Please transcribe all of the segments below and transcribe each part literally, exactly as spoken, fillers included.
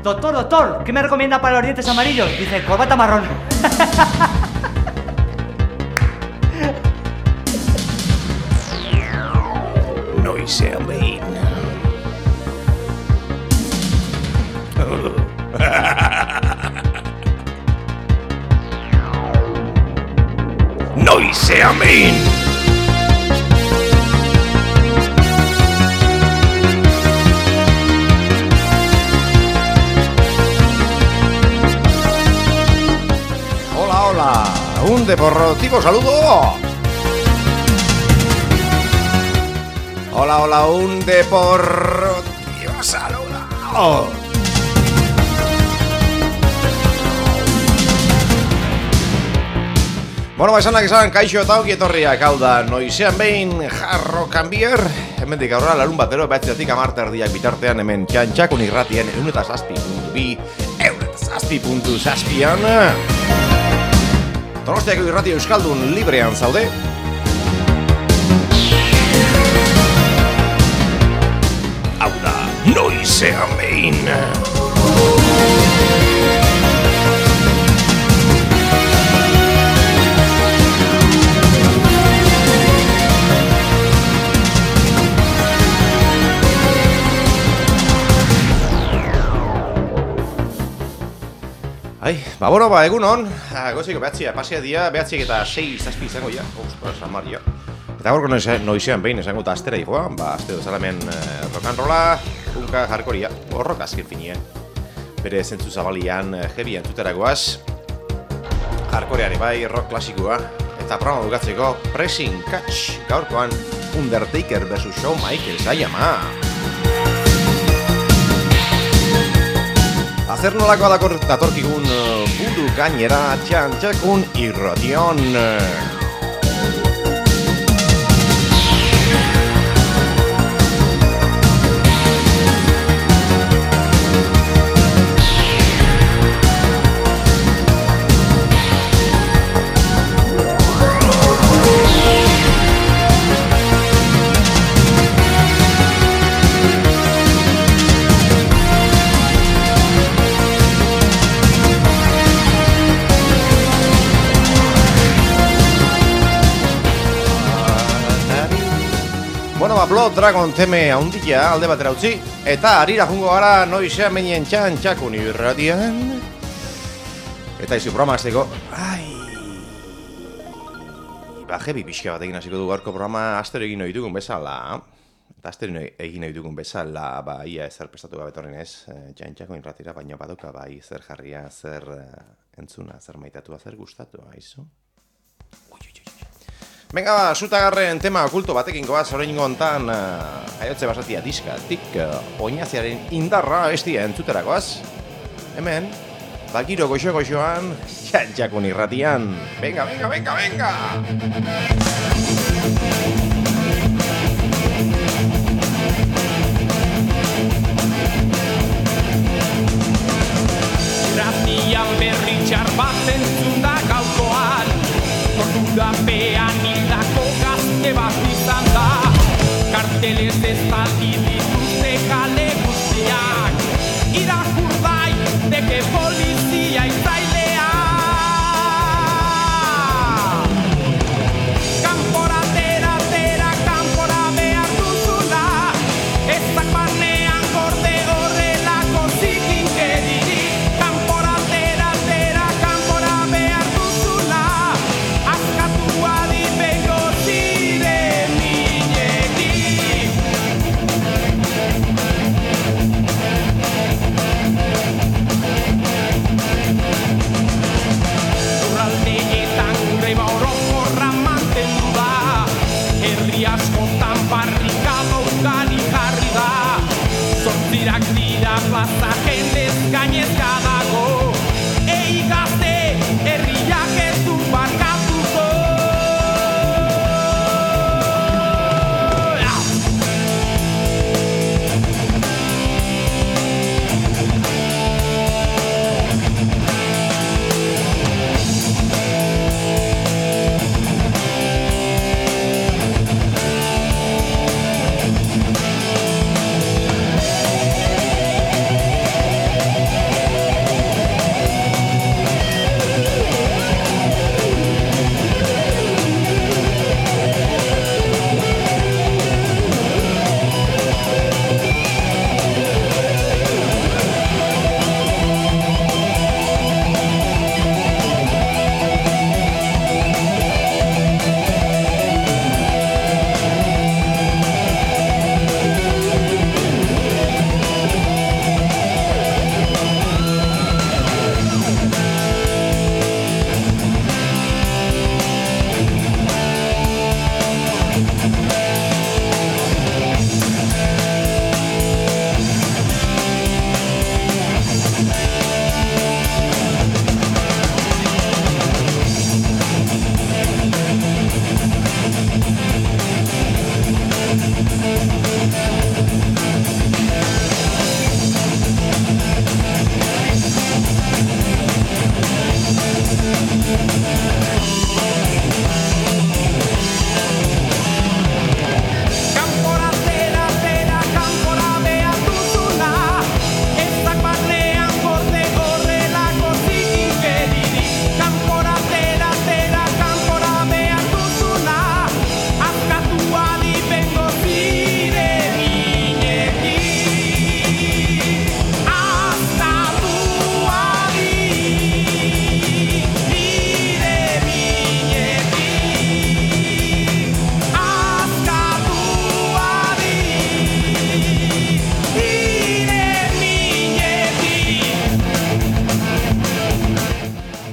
Doctor, doctor, ¿qué me recomienda para los dientes amarillos? Dice, corbata marrón. Noise Main. Noise Main. Hola, hola, un deportivo saludo. Hola, hola, un deportivo saludo. Bueno, esanak esan, kaixo eta ongi etorriak, hau da, noizean behin jarro kanbier. Hemendik aurrera larun batero, behatzeatik amarte erdiak bitartean, hemen txantxakun irratien, eun eta zazpi puntu bi, eun eta zazpi puntu zazpian. Donostiako irrati euskaldun librean zaude. Hau da, noizean behin. Ai, ba, bueno, ba, egun hon, goziko behatzia, pasea dia, behatziek eta sei zazpi izango ja, ostras, amaria. Eta gorko noizean behin, esango eta astera igoa, ba, azte dozalamen eh, rock'n'rolla, punka jarkoria, horrok azken finien. Bere zentzu zabalian, heavy entzuteragoaz, jarkoreari bai, rock klasikoa, eta programa bukatzeko, pressing catch, gaurkoan, Undertaker versus Shawn Michaels, ai ama! Azer nolakoa datorkigun buru gainera txantxakun irration. Bueno, ba, Blood Dragon teme handia alde batera utzi, eta harira jungo gara noizean menien txantxakun irratian. Eta izu programa azteko, ai... Ba, jebi pixka bat egin hasiko du gaurko programa astero egin nahi dugun bezala. Eta astero egin nahi dugun bezala, ba, ia ezer prestatu gabe torren ez, txantxakun irratira, baina baduka bai zer jarria, zer entzuna, zer maitatua, zer gustatu, aizu. Venga, ba, zutagarren tema okulto batekin goaz, orain gontan uh, jaiotze basatia diskatik uh, oinaziaren indarra estia entzuterakoaz. Hemen, bakiro goxo-goxoan, txantxakun irratian. Venga, venga, venga, venga! Irratian berri txar bat entzunda gaukoan, Torturapean hildako gazte bat izan da, kartelez ez bati dituzte kale guztiak, irakur daiteke polizia itzailea. Kanpora tera, tera, kanpora behar duzula, ezak barnean gorde horrelako zikinkeririk. Kanpora tera, tera, kanpora behar duzula, askatu adipengo zire minetik. Lurraldeetan greba orokorra mantendu da, herri askotan barrikada ugari jarri da, zortzirak dira plaza jendez gainezka dago, ei gazte herriak ez du barkatuko.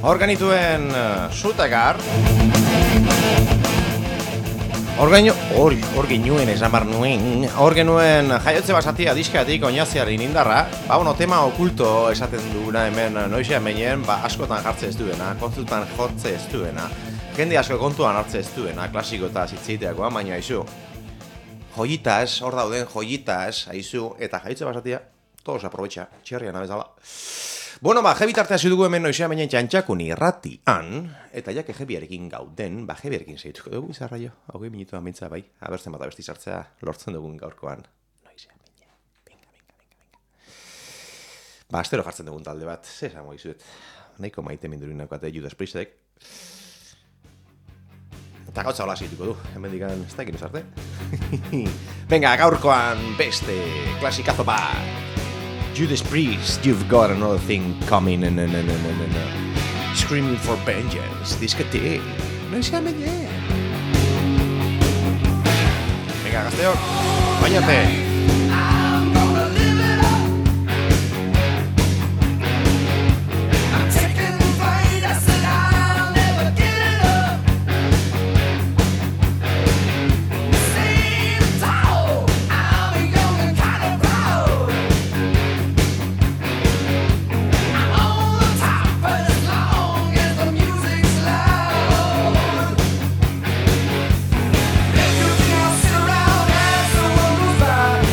Organituen uh, Sutagar. Orgaino, hor, hor ginuen esan bar nuen, hor genuen jaiotze basatia diskatik oinaziaren indarra, ba, bueno, tema okulto esaten duguna hemen noizean behinen, ba, askotan jartze ez duena, kontzutan jotze ez duena, jende asko kontuan hartze ez duena, klasiko eta zitzeiteakoa, baina haizu, joyitas, hor dauden joyitas, haizu, eta jaiotze basatia, todos aprobetxa, txerrian abezala. Bueno, ba, jebi tartea dugu hemen noizean behinen txantxakun irratian, eta jake jebiarekin gauden, ba, jebiarekin segituko dugu izarra jo, hogei minutuan bintza bai, abertzen bat abesti sartzea lortzen dugun gaurkoan. Noizean behinen, venga, venga, venga, venga. Ba, astero jartzen dugun talde bat, ze esango izuet, nahiko maite mindurinako ate Judas Priestek. Eta gautza hola segituko du, hemen digan ez da ekin usarte. Venga, gaurkoan beste klasikazo bat. Judas Priest, you've got another thing coming, no, no, no, no, no, no. Screaming for vengeance, diskete, no izan bine. Venga, gazteok, bainate. Around as the world moves by.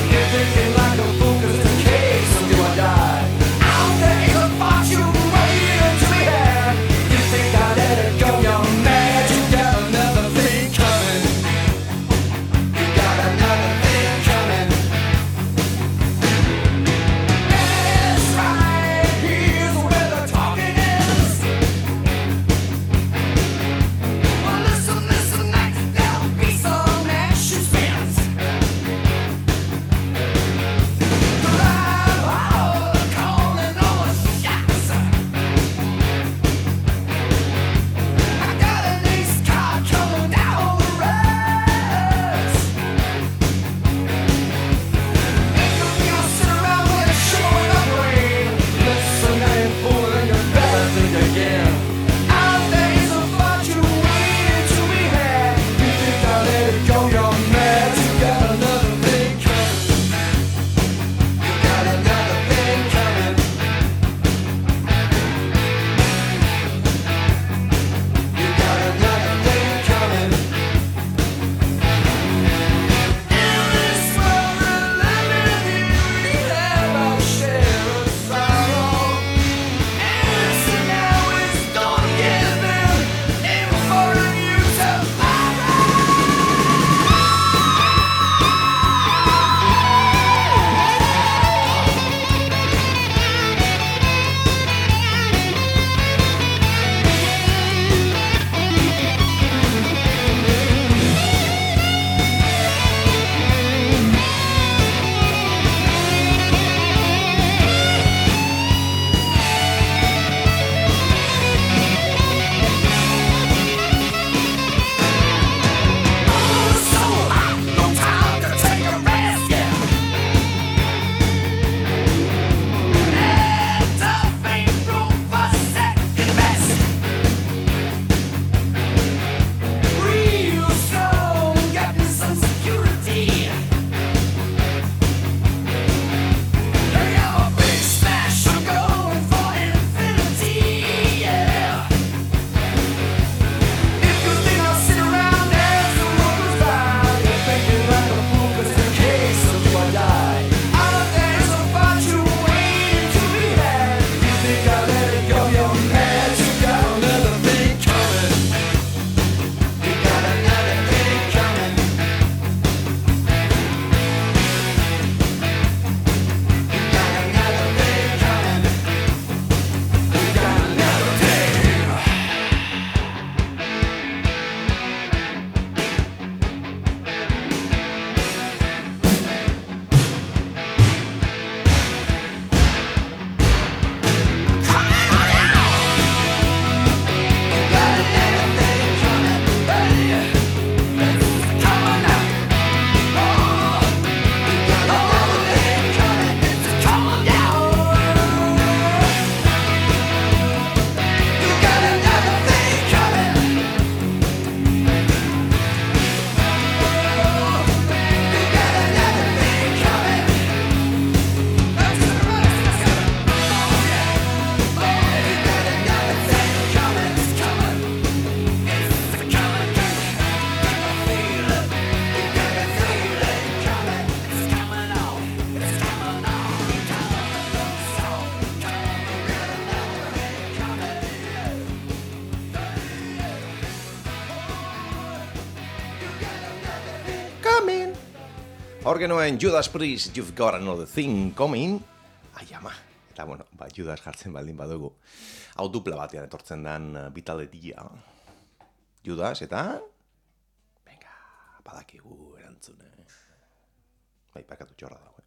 Hor genuen Judas Priest, You've Got Another Thing Coming. Ai ama, eta bueno, ba, Judas jartzen baldin badugu. Hau dupla batean etortzen den uh, bitaletia. Judas eta... Venga, badakigu erantzune. Bai, pakatu txorra dago.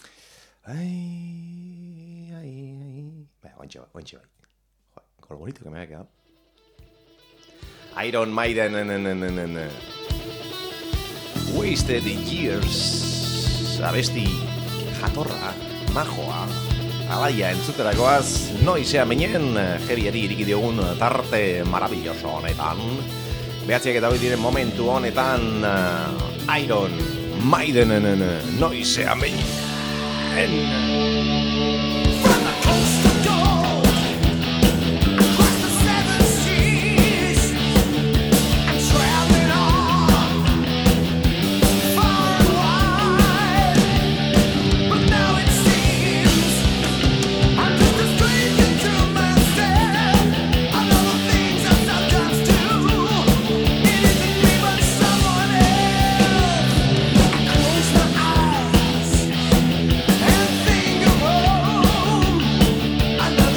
Ai, ai, ai... Bai, oantxe bai, oantxe bai. Joder, con lo bonito que me ha quedado. Iron Maiden, en, en, en, en, en. Wasted Years. Abesti jatorra, majoa. Alaia entzuterakoaz, noizea menen, jebiari iriki diogun tarte maravilloso honetan. Behatziak eta hori diren momentu honetan, uh, Iron Maidenen noizea menen. I love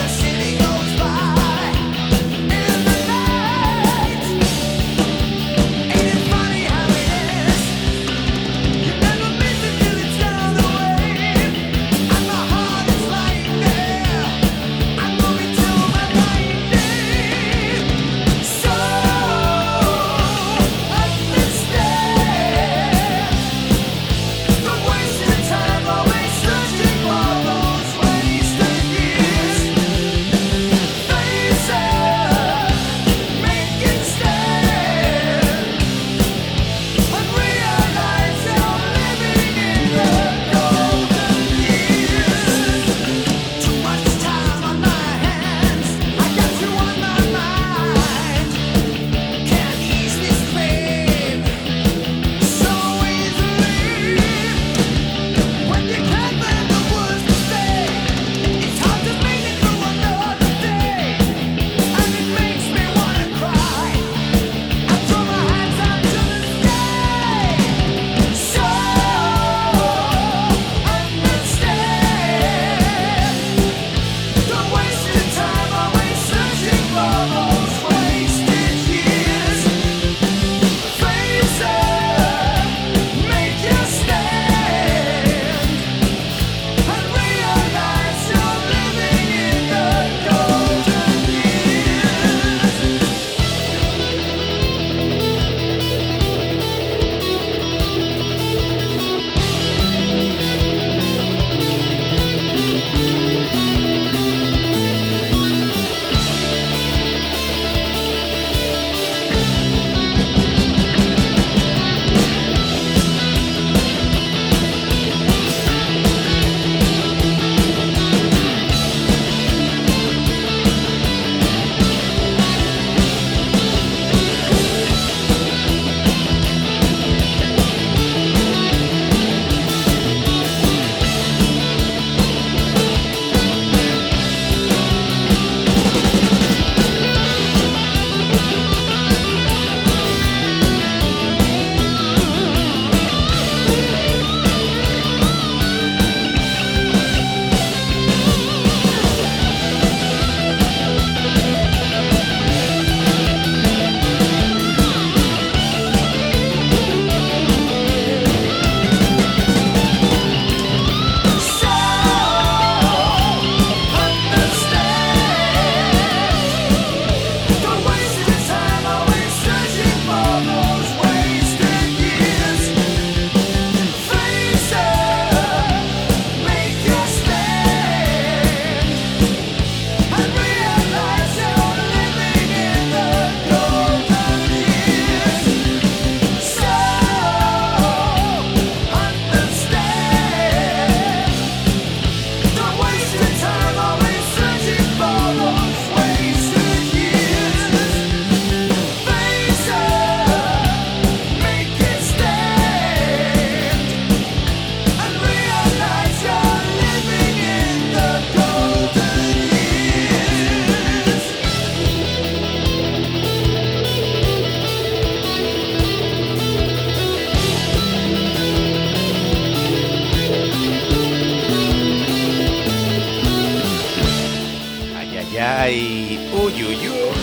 bai, ui, ui, ui.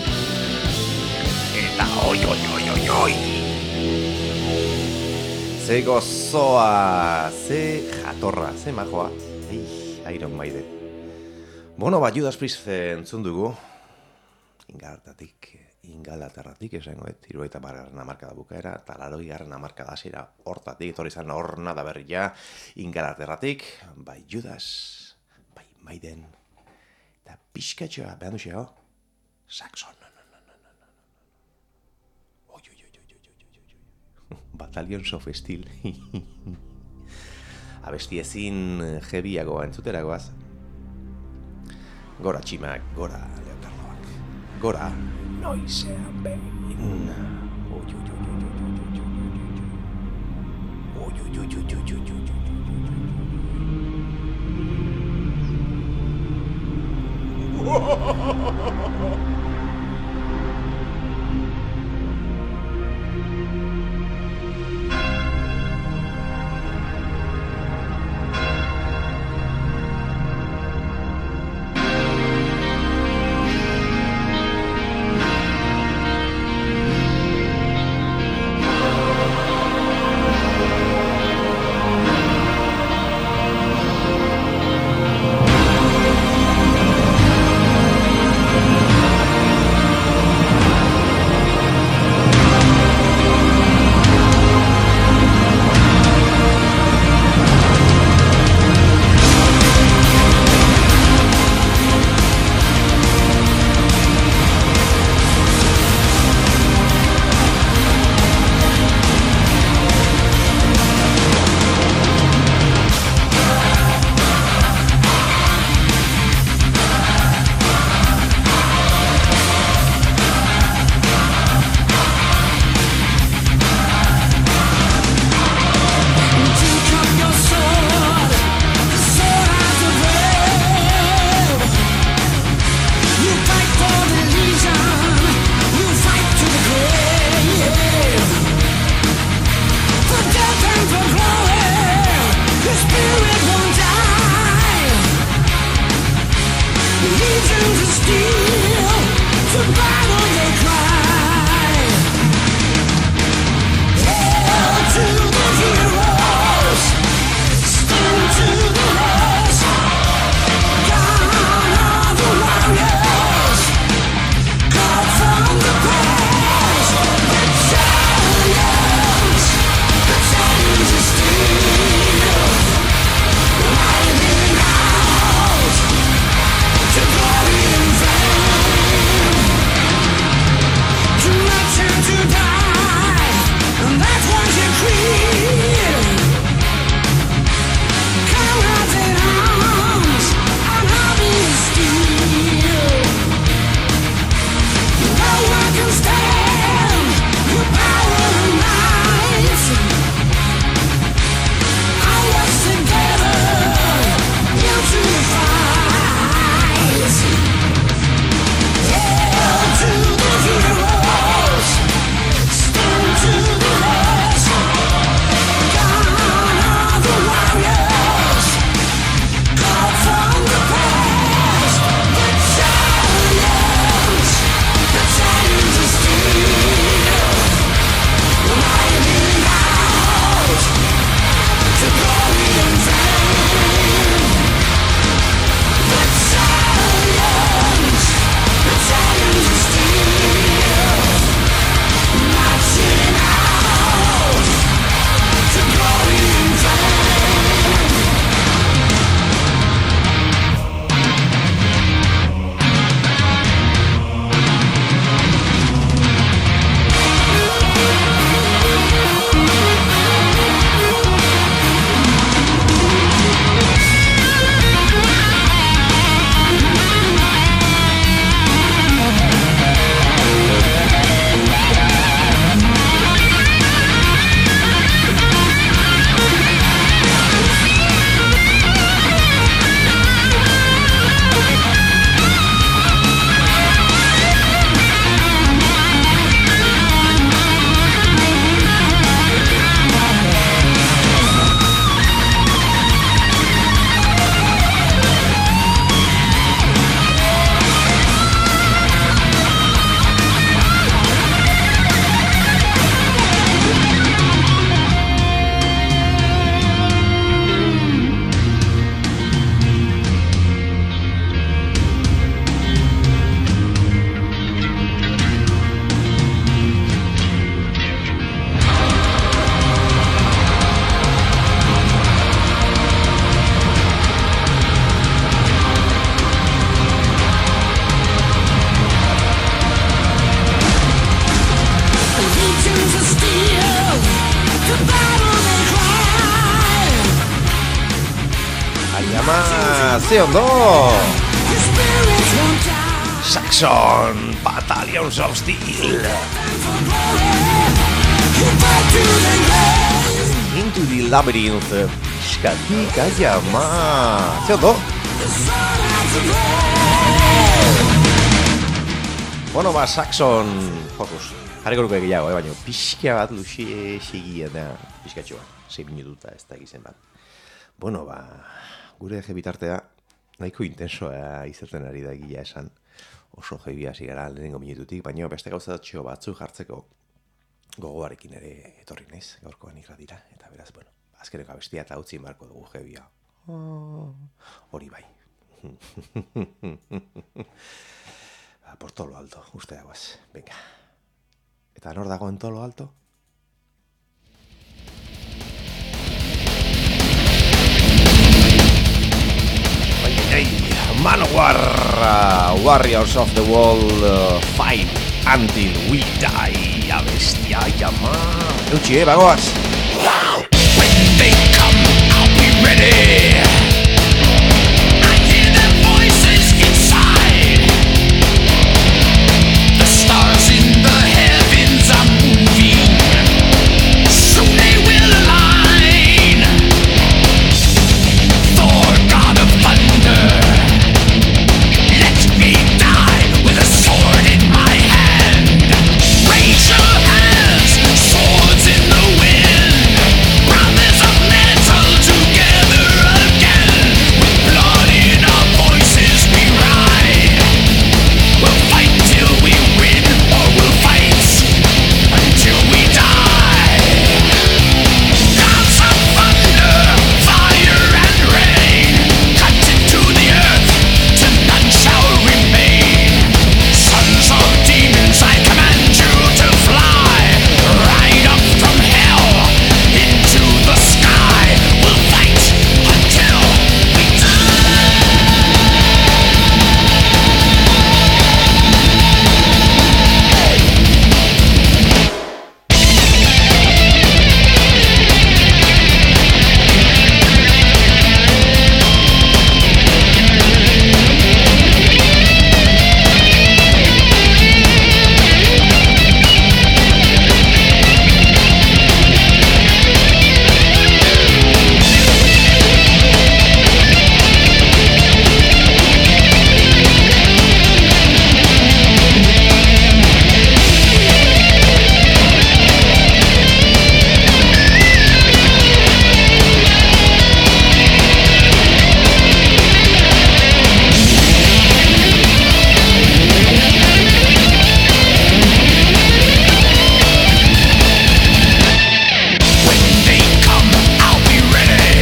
Eta oi, oi, oi, oi, oi. Ze gozoa, ze jatorra, ze majoa. Ei, Iron Maiden. Bueno, ba, Judas Priest entzun dugu. Ingalatatik, ingalaterratik esango, et, hirurogeita hamargarren hamarkada bukaera, eta laurogeigarren hamarkada hasiera hortatik, etorri izan horna da berria, ingalaterratik, bai Judas, bai Maiden, eta pixkatxoa, behan duzio, Saxon. Battalions of Steel. Abesti ezin jebiagoa entzuteragoaz. Gora tximak, gora leotardoak. Gora noizean behin. ze ondo! Saxon, Battalions of Steel. Into the Labyrinth. Piskatik, aia, ma. Ze ondo? Bueno, ba, Saxon, fokus. Jarriko nuke gehiago, eh, baina pixka bat luxe segia da. Pixkatxo bat, sei minututa ez da gizen bat. Bueno, ba, gure eje bitartea nahiko intensoa izaten ari da gila esan. Oso jeibia hasi gara lehenengo minututik, baina beste gauzatxo batzu jartzeko gogoarekin ere etorri naiz, gaurkoan irradira. Eta beraz, bueno, azkeneko abestia eta utzi marko dugu jeibia. Hori bai. Por todo lo alto, uste dagoaz, venga. Eta nor dago en todo lo alto? Hey, Manowar, uh, Warriors of the World, uh, fight until we die. Abestia, llama. Eutxi, eh, bagoaz. When they come, I'll be ready. I hear their voices inside. The stars in the heavens are moving. Soon they will align. Thor, God of thunder, let me die with a sword in my hand. Raise your hands, swords in the wind. Brothers of metal together again. With blood in our voices we ride. We'll fight till we win, or we'll fight until we die. Gods of thunder, fire and rain, cut into the earth till none shall remain. Sons of demons, I command you to fly right up from hell into the sky. We'll fight until we die. When they come, I'll be ready.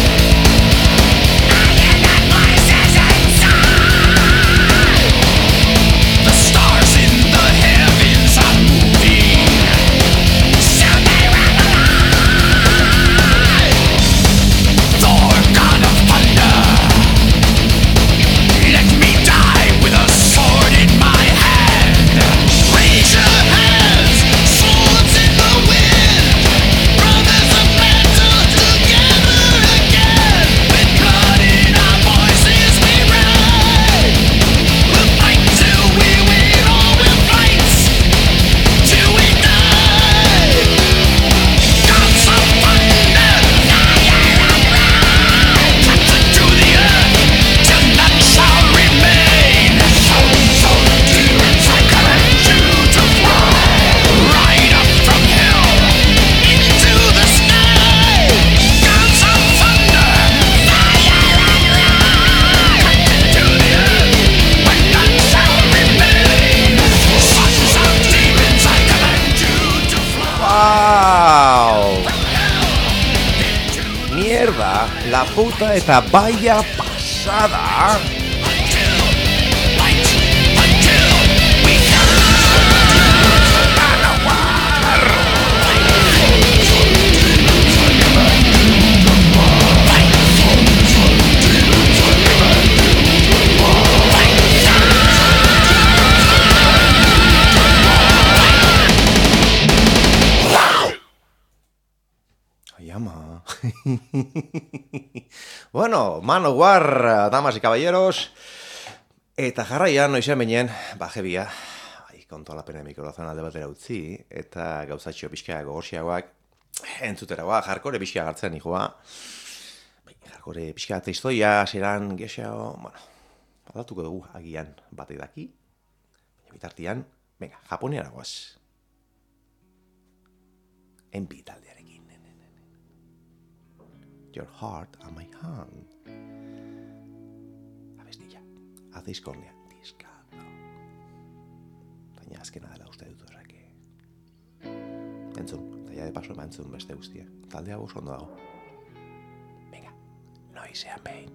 I hear their voices inside. The stars in the heavens are moving. Soon they will align. Thor, God of thunder, let me die with a sword in my hand. Raise your hands, swords in the wind. Brothers of metal together again. With blood in our voices we ride. We'll fight till we win, or we'll fight till we die. Gods of thunder, fire and rain, cut into the earth till none shall remain. Sons of demons, I command you to fly right up from hell into the sky. Gods of thunder, fire and rain, cut into the earth when none shall remain. Sons of demons, I command you to fly Wow! from hell into Mierda, la puta eta vaya pasada. until fight until we die. Ai, ama. Bueno, Manowar, damas y caballeros. Eta jarraian, noizean beinen, ba, jebia, bai, kontolapena mikrofonan alde batera utzi, eta gauzatxo pixka gogorxiagoak, entzuteragoa, jarkore pixka gartzen nikoa. Bai, jarkore pixka eta historia, zeran, gexao, bueno, aldatuko dugu agian bate daki, baina bitartian, venga, Japoniara goaz. Enbi taldearekin. Your heart on my hand. Abestilla. Hacéis cornea. Discando. Baina azkena dela uste dut horrek. Entzun. Eta ja de paso ema entzun beste guztia. Taldea oso ondo dago. Venga. Noizean behin.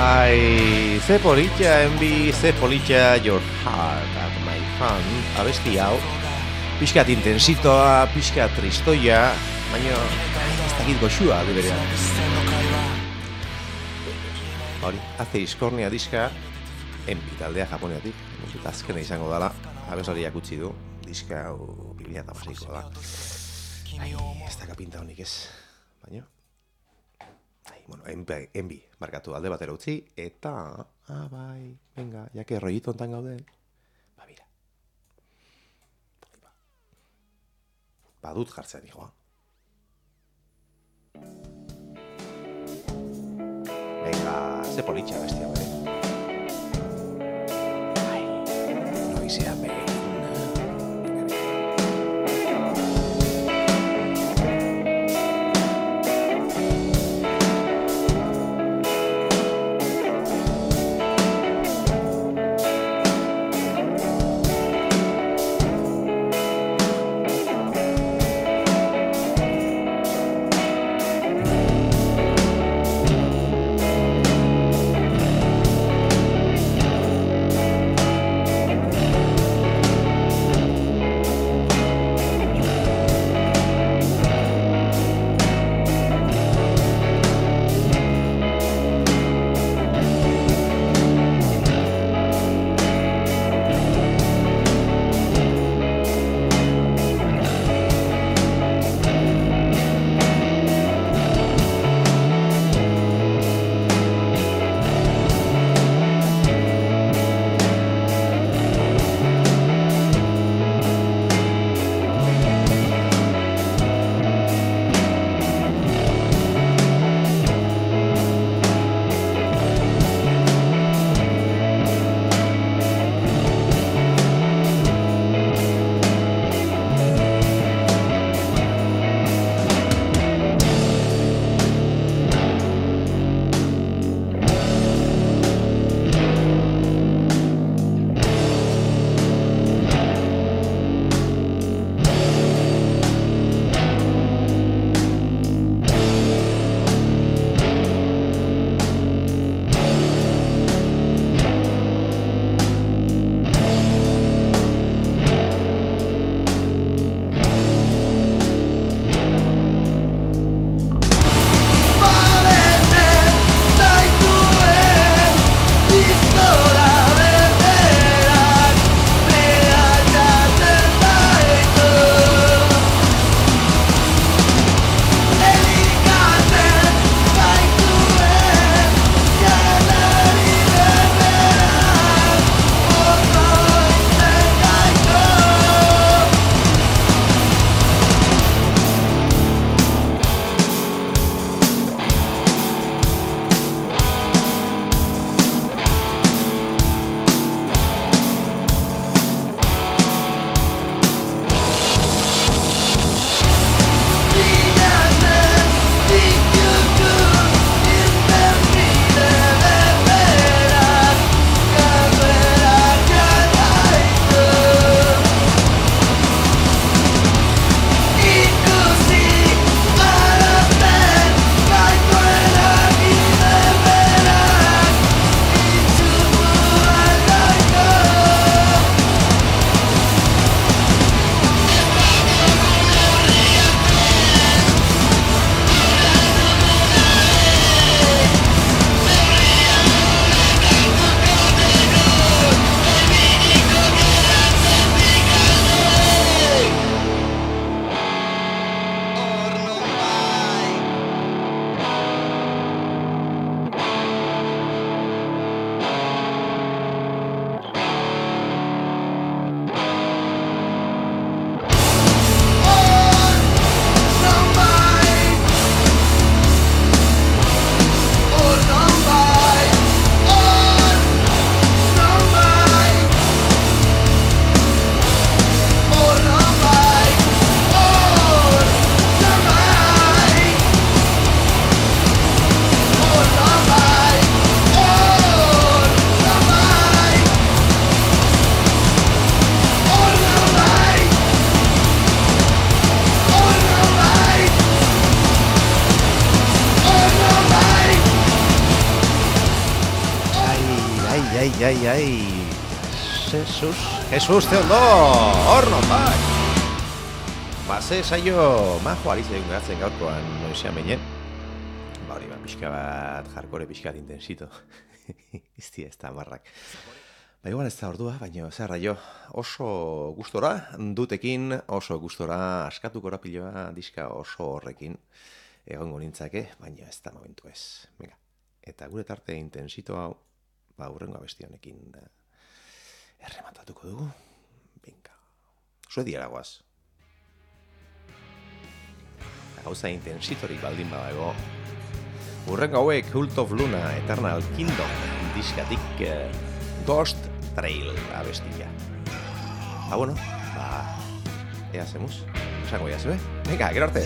Ai, ze politxa, enbi, ze politxa, your heart at my hand. Abesti hau, pixkat intensitoa, pixkat tristoia, baina ez dakit goxua aldi berean. Hori, haze iskornia diska, enbi taldea japoneatik, musik azkena izango dela, abeslariak utzi du, diska hau bi mila hamaseikoa da. Ai, ez da kapinta honik ez, baina... Ai, bueno, enbi, enbi, markatu alde batera utzi, eta... Ah, bai, venga, jake rollito ontan gauden. Ba, mira. Ba, badut jartzean, hijoa. Venga, ze politxa bestia, bere. Ai, noizea begin. ai, ai, ai. Jesus, Jesus, te ondo, hor non bai. Ba, ze saio, majo ari zegoen gatzen gaurkoan noizean beinen. Ba, hori, ba, pixka bat, jarkore pixka bat intensito. Iztia, ez da marrak. Ba, igual ez da ordua, baina zerra jo, oso gustora dutekin, oso gustora askatuko rapiloa diska oso horrekin egongo nintzake, baina ez da momentu ez. Venga, eta gure tarte intensito hau, ba, hurrengo abesti honekin errematatuko dugu. Venga, Suediara goaz. Gauza intensitorik baldin badago, hurrengo hauek Cult of Luna, Eternal Kingdom diskatik uh, Ghost Trail abestia. Ba, bueno, ba, ea zemuz, esango ya zebe. Venga, gero arte.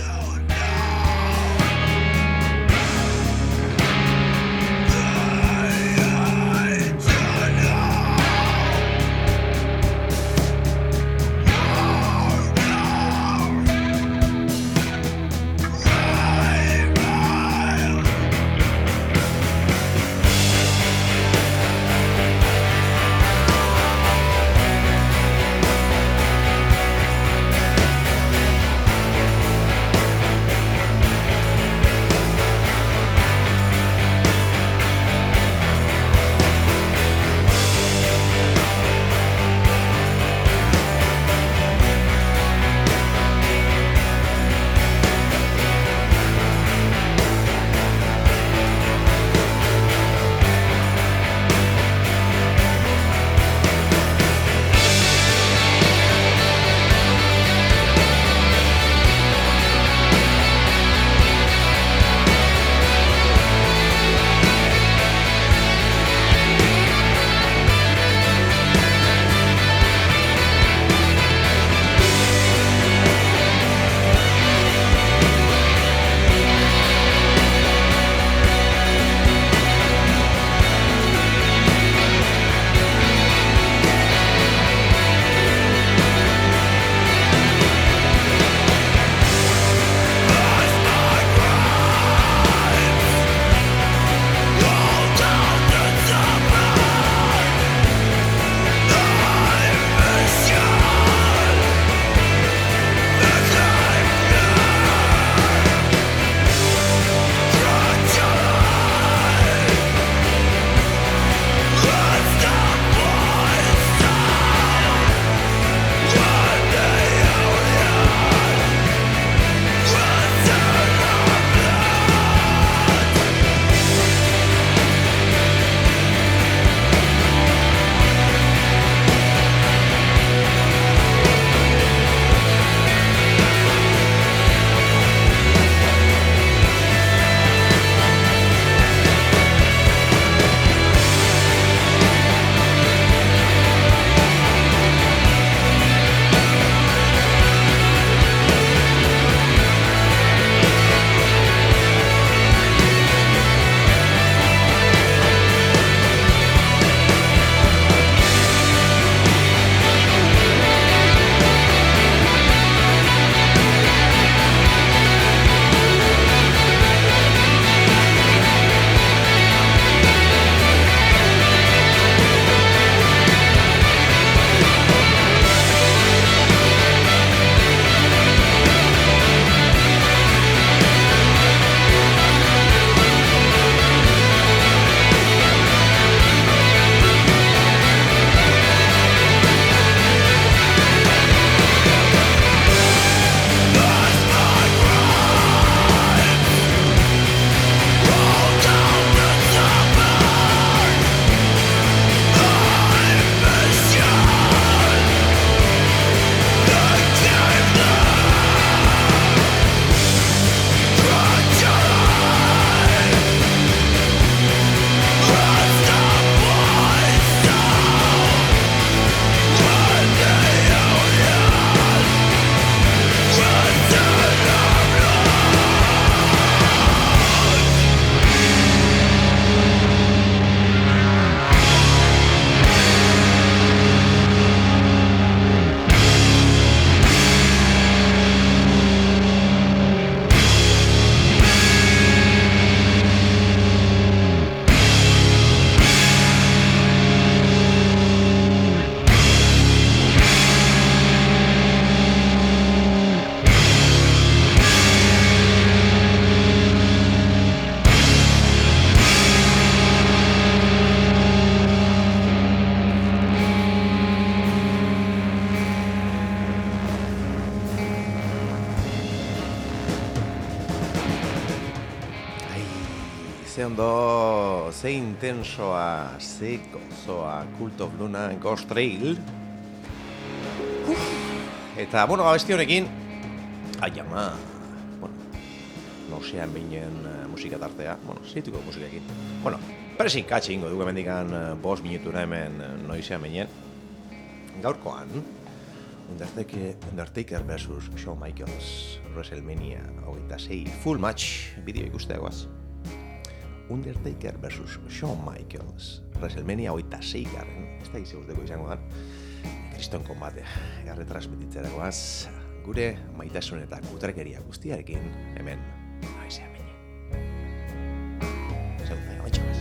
ze ondo, ze intensoa, ze gozoa, Cult of Luna, Ghost Trail. Uf. Eta, bueno, abesti honekin, ai ama, bueno, nosean behinen uh, musika tartea, bueno, zeituko musikaekin. Bueno, presin katxe ingo dugu emendikan uh, bost minutura hemen uh, noizean behinen. Gaurkoan, Undertaker, Undertaker versus Shawn Michaels, WrestleMania hogeita sei full match, bideo ikusteagoaz. Undertaker versus Shawn Michaels, WrestleMania hogeita sei garren, ez da izeguzteko izango da, kriston konbatea, garre transmititzeragoaz, gure maitasun eta kutrekeria guztiarekin, hemen, noizean bine. Segunda, ja, baitxabaz.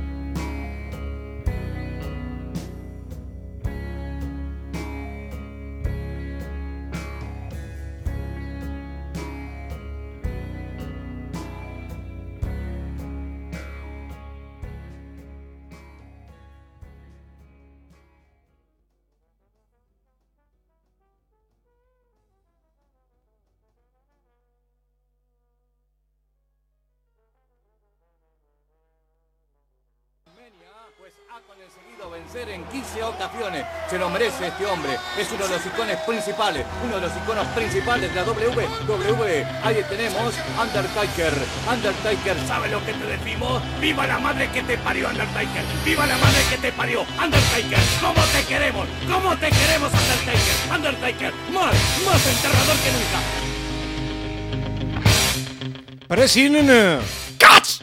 Pues ha conseguido vencer en quince ocasiones. Se lo merece este hombre. Es uno de los iconos principales, uno de los iconos principales de la W W E. Ahí tenemos Undertaker. Undertaker, ¿sabe lo que te decimos? ¡Viva la madre que te parió, Undertaker! ¡Viva la madre que te parió, Undertaker! ¿Cómo te queremos? ¿Cómo te queremos, Undertaker? Undertaker, más, más enterrador que nunca. Presin Catch!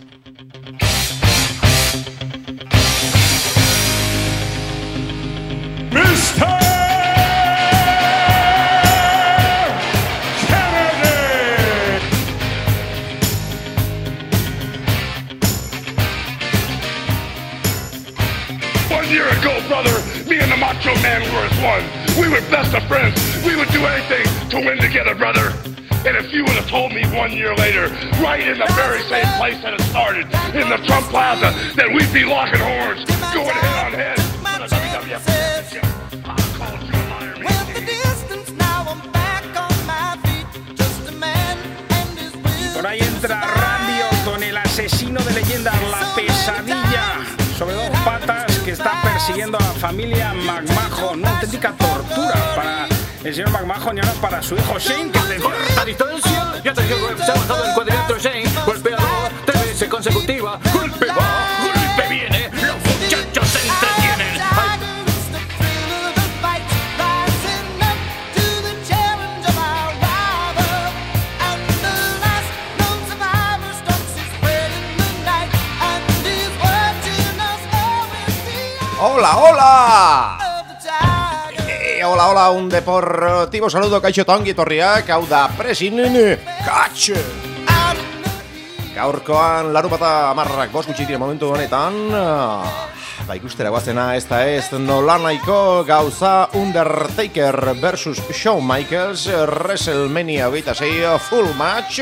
mister Kennedy! One year ago, brother, me and the Macho Man were as one. We were best of friends. We would do anything to win together, brother. And if you would have told me one year later, right in the very same place that it started, in the Trump Plaza, that we'd be locking horns, going head on head for the W W F Championship, I'd call you a liar, man. Por ahí entra Randy Orton, el asesino de leyendas, la pesadilla sobre dos patas que está persiguiendo a la familia McMahon. Una auténtica tortura para el señor McMahon y ahora para su hijo Shane, que de corta distancia. Y atención, se ha bajado el cuadrilátero Shane. Golpeador, tres veces consecutiva. Golpe va, golpe viene. Los muchachos se entretienen. Ay. Hola, hola! E, hola, hola, un deportivo saludo kaixo eta ongi etorriak, hau da Presin Catch! Gaurkoan larunbata hamarrak bost gutxi dira momentu honetan, ba ikustera guazena ez da ez nolanahiko gauza Undertaker versus Shawn Michaels, WrestleMania hogeita sei full match.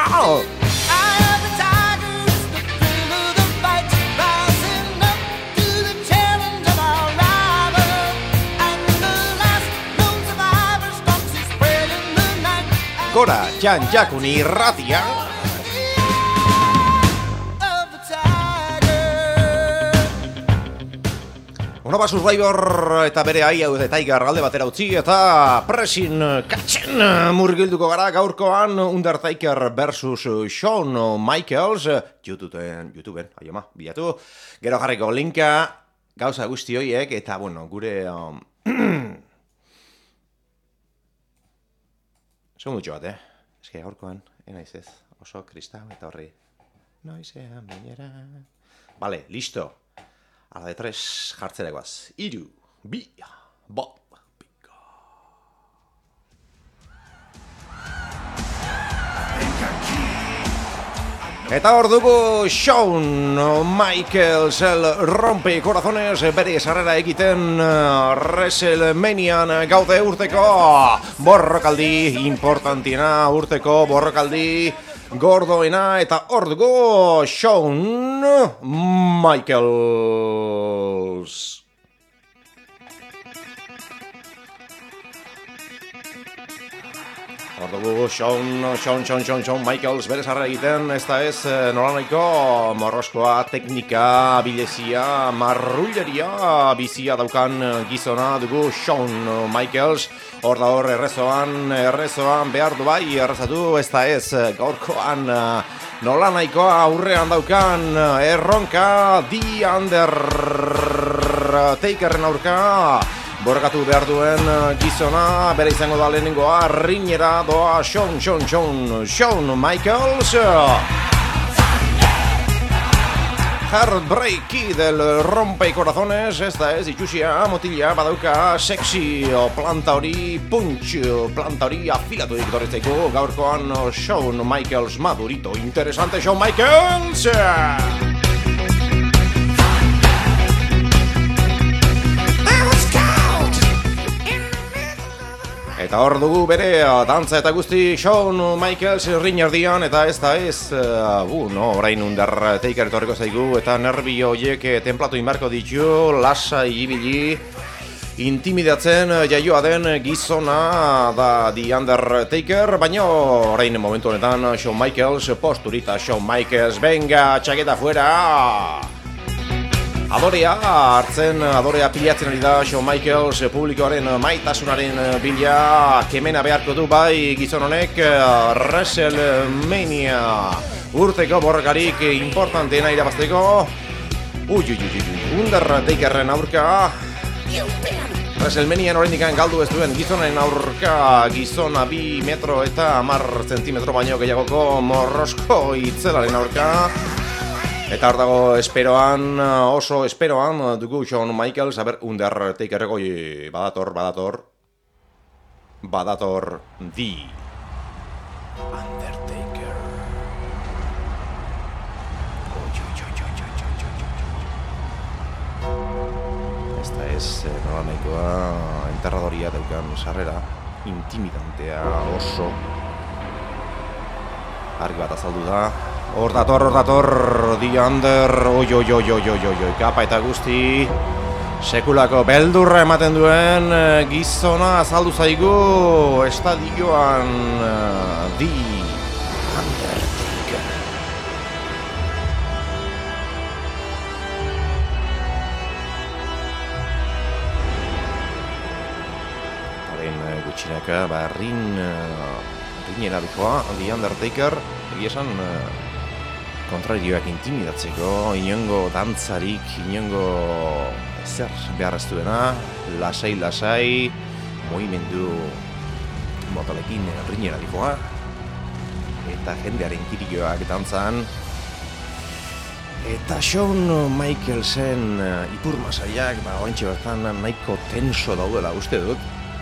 Gora, Jan Jakun irratia. Ono ba Survivor eta bere ai hau eta Tiger alde batera utzi eta Presin Catchen murgilduko gara gaurkoan Undertaker versus Shawn Michaels YouTubeen, YouTubeen, aioma, bilatu. Gero jarriko linka gauza guzti horiek eta bueno, gure um, segundutxo bat, eh? Ez que gaurkoan, enaiz ez, oso kristau eta horri. Noizean binera. Vale, listo. A la de tres jartzeregoaz. Iru, bi, bat, pika. Eta hor dugu Shawn Michaels el rompe corazones bere sarrera egiten WrestleManian gaude urteko borrokaldi importantiena, urteko borrokaldi gordoena eta hor dugu Shawn Michaels. Hor dugu, Shawn, Shawn, Shawn, Shawn, Shawn Michaels bere sarra egiten, ez da ez nolanaiko morroskoa, teknika, bilezia, marrulleria bizia daukan gizona dugu Shawn Michaels. Hor da hor errezoan, errezoan behar du bai, errezatu, ez da ez gaurkoan nolanaikoa aurrean daukan erronka The Undertakerren aurka. Borrokatu behar duen gizona, bere izango da lehenengoa, rinera doa Shawn, Shawn, Shawn, Shawn Michaels. Heartbreaky del rompe corazones, esta ez ikusia, motila, badauka, sexy planta hori, punch planta hori afilatuik dorretzeko, gaurkoan Shawn Michaels madurito, interesante Shawn Michaels! Eta hor dugu bere dantza eta guzti Shawn Michaels ring erdian, eta ez da ez, uh, uh, no, orain Undertaker etorriko zaigu, eta nervi horiek templatu inbarko ditu, lasai ibili, intimidatzen jaioa den gizona da The Undertaker, baina orain momentu honetan Shawn Michaels posturita, Shawn Michaels, venga, txaketa fuera! Adorea hartzen, adorea pilatzen ari da Shawn Michaels publikoaren maitasunaren bila, kemena beharko du bai gizon honek WrestleMania urteko borrokarik importanteena irabazteko. Ui, ui, ui, ui, Undertakerren aurka WrestleManian oraindik galdu ez duen gizonaren aurka, gizona bi metro eta hamar zentimetro baino gehiagoko morrosko itzelaren aurka. Eta hor dago esperoan, oso esperoan dugu Shawn Michaels, aber Undertakerreko badator, badator, badator The Undertaker. Esta ez nola nahikoa enterradoria daukan sarrera, intimidantea oso. Argi bat azaldu da. Hor dator, hor dator, The Under, oi, oi, oi, oi, oi, oi, kapa eta guzti, sekulako beldurra ematen duen gizona azaldu zaigu estadioan The Undertaker. Haren gutxinaka, ba, rin, rinera dukoa, The Undertaker, egia esan, kontrarioak intimidatzeko, inongo dantzarik, inongo zer beharreztuena, lasai-lasai, movimendu motolekin rinera dikoa, eta jendearen kirioak dantzan, eta Shawn Michaelsen ipur masaiak, ba, oraintxe bertan nahiko tenso daudela uste dut.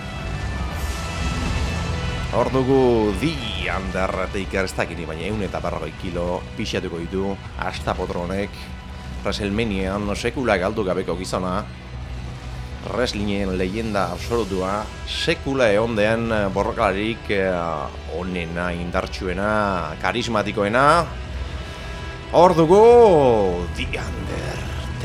Hor dugu The Undertaker, ez dakini, baina egun eta berrogei kilo pixatuko ditu astapotronek WrestleManian sekula galdu gabeko gizona, wrestlingen leyenda absolutua, sekula egon den borrokalarik onena, indartsuena, karismatikoena. Hor dugu The Undertaker.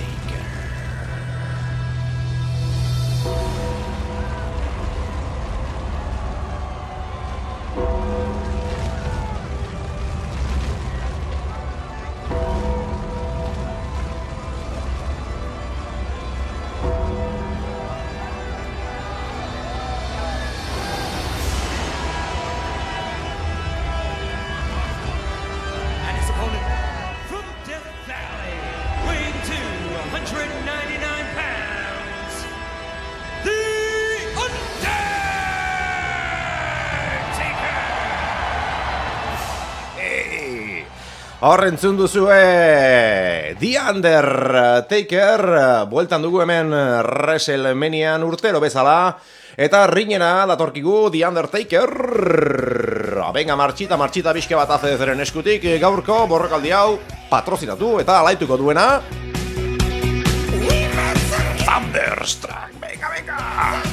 Hor entzun duzue The Undertaker, bueltan dugu hemen WrestleManian urtero bezala, eta ringena datorkigu The Undertaker. Venga, martxita, martxita bizke bat azedezeren eskutik, gaurko borrokaldi hau patrozinatu eta alaituko duena Thunderstruck, venga, venga.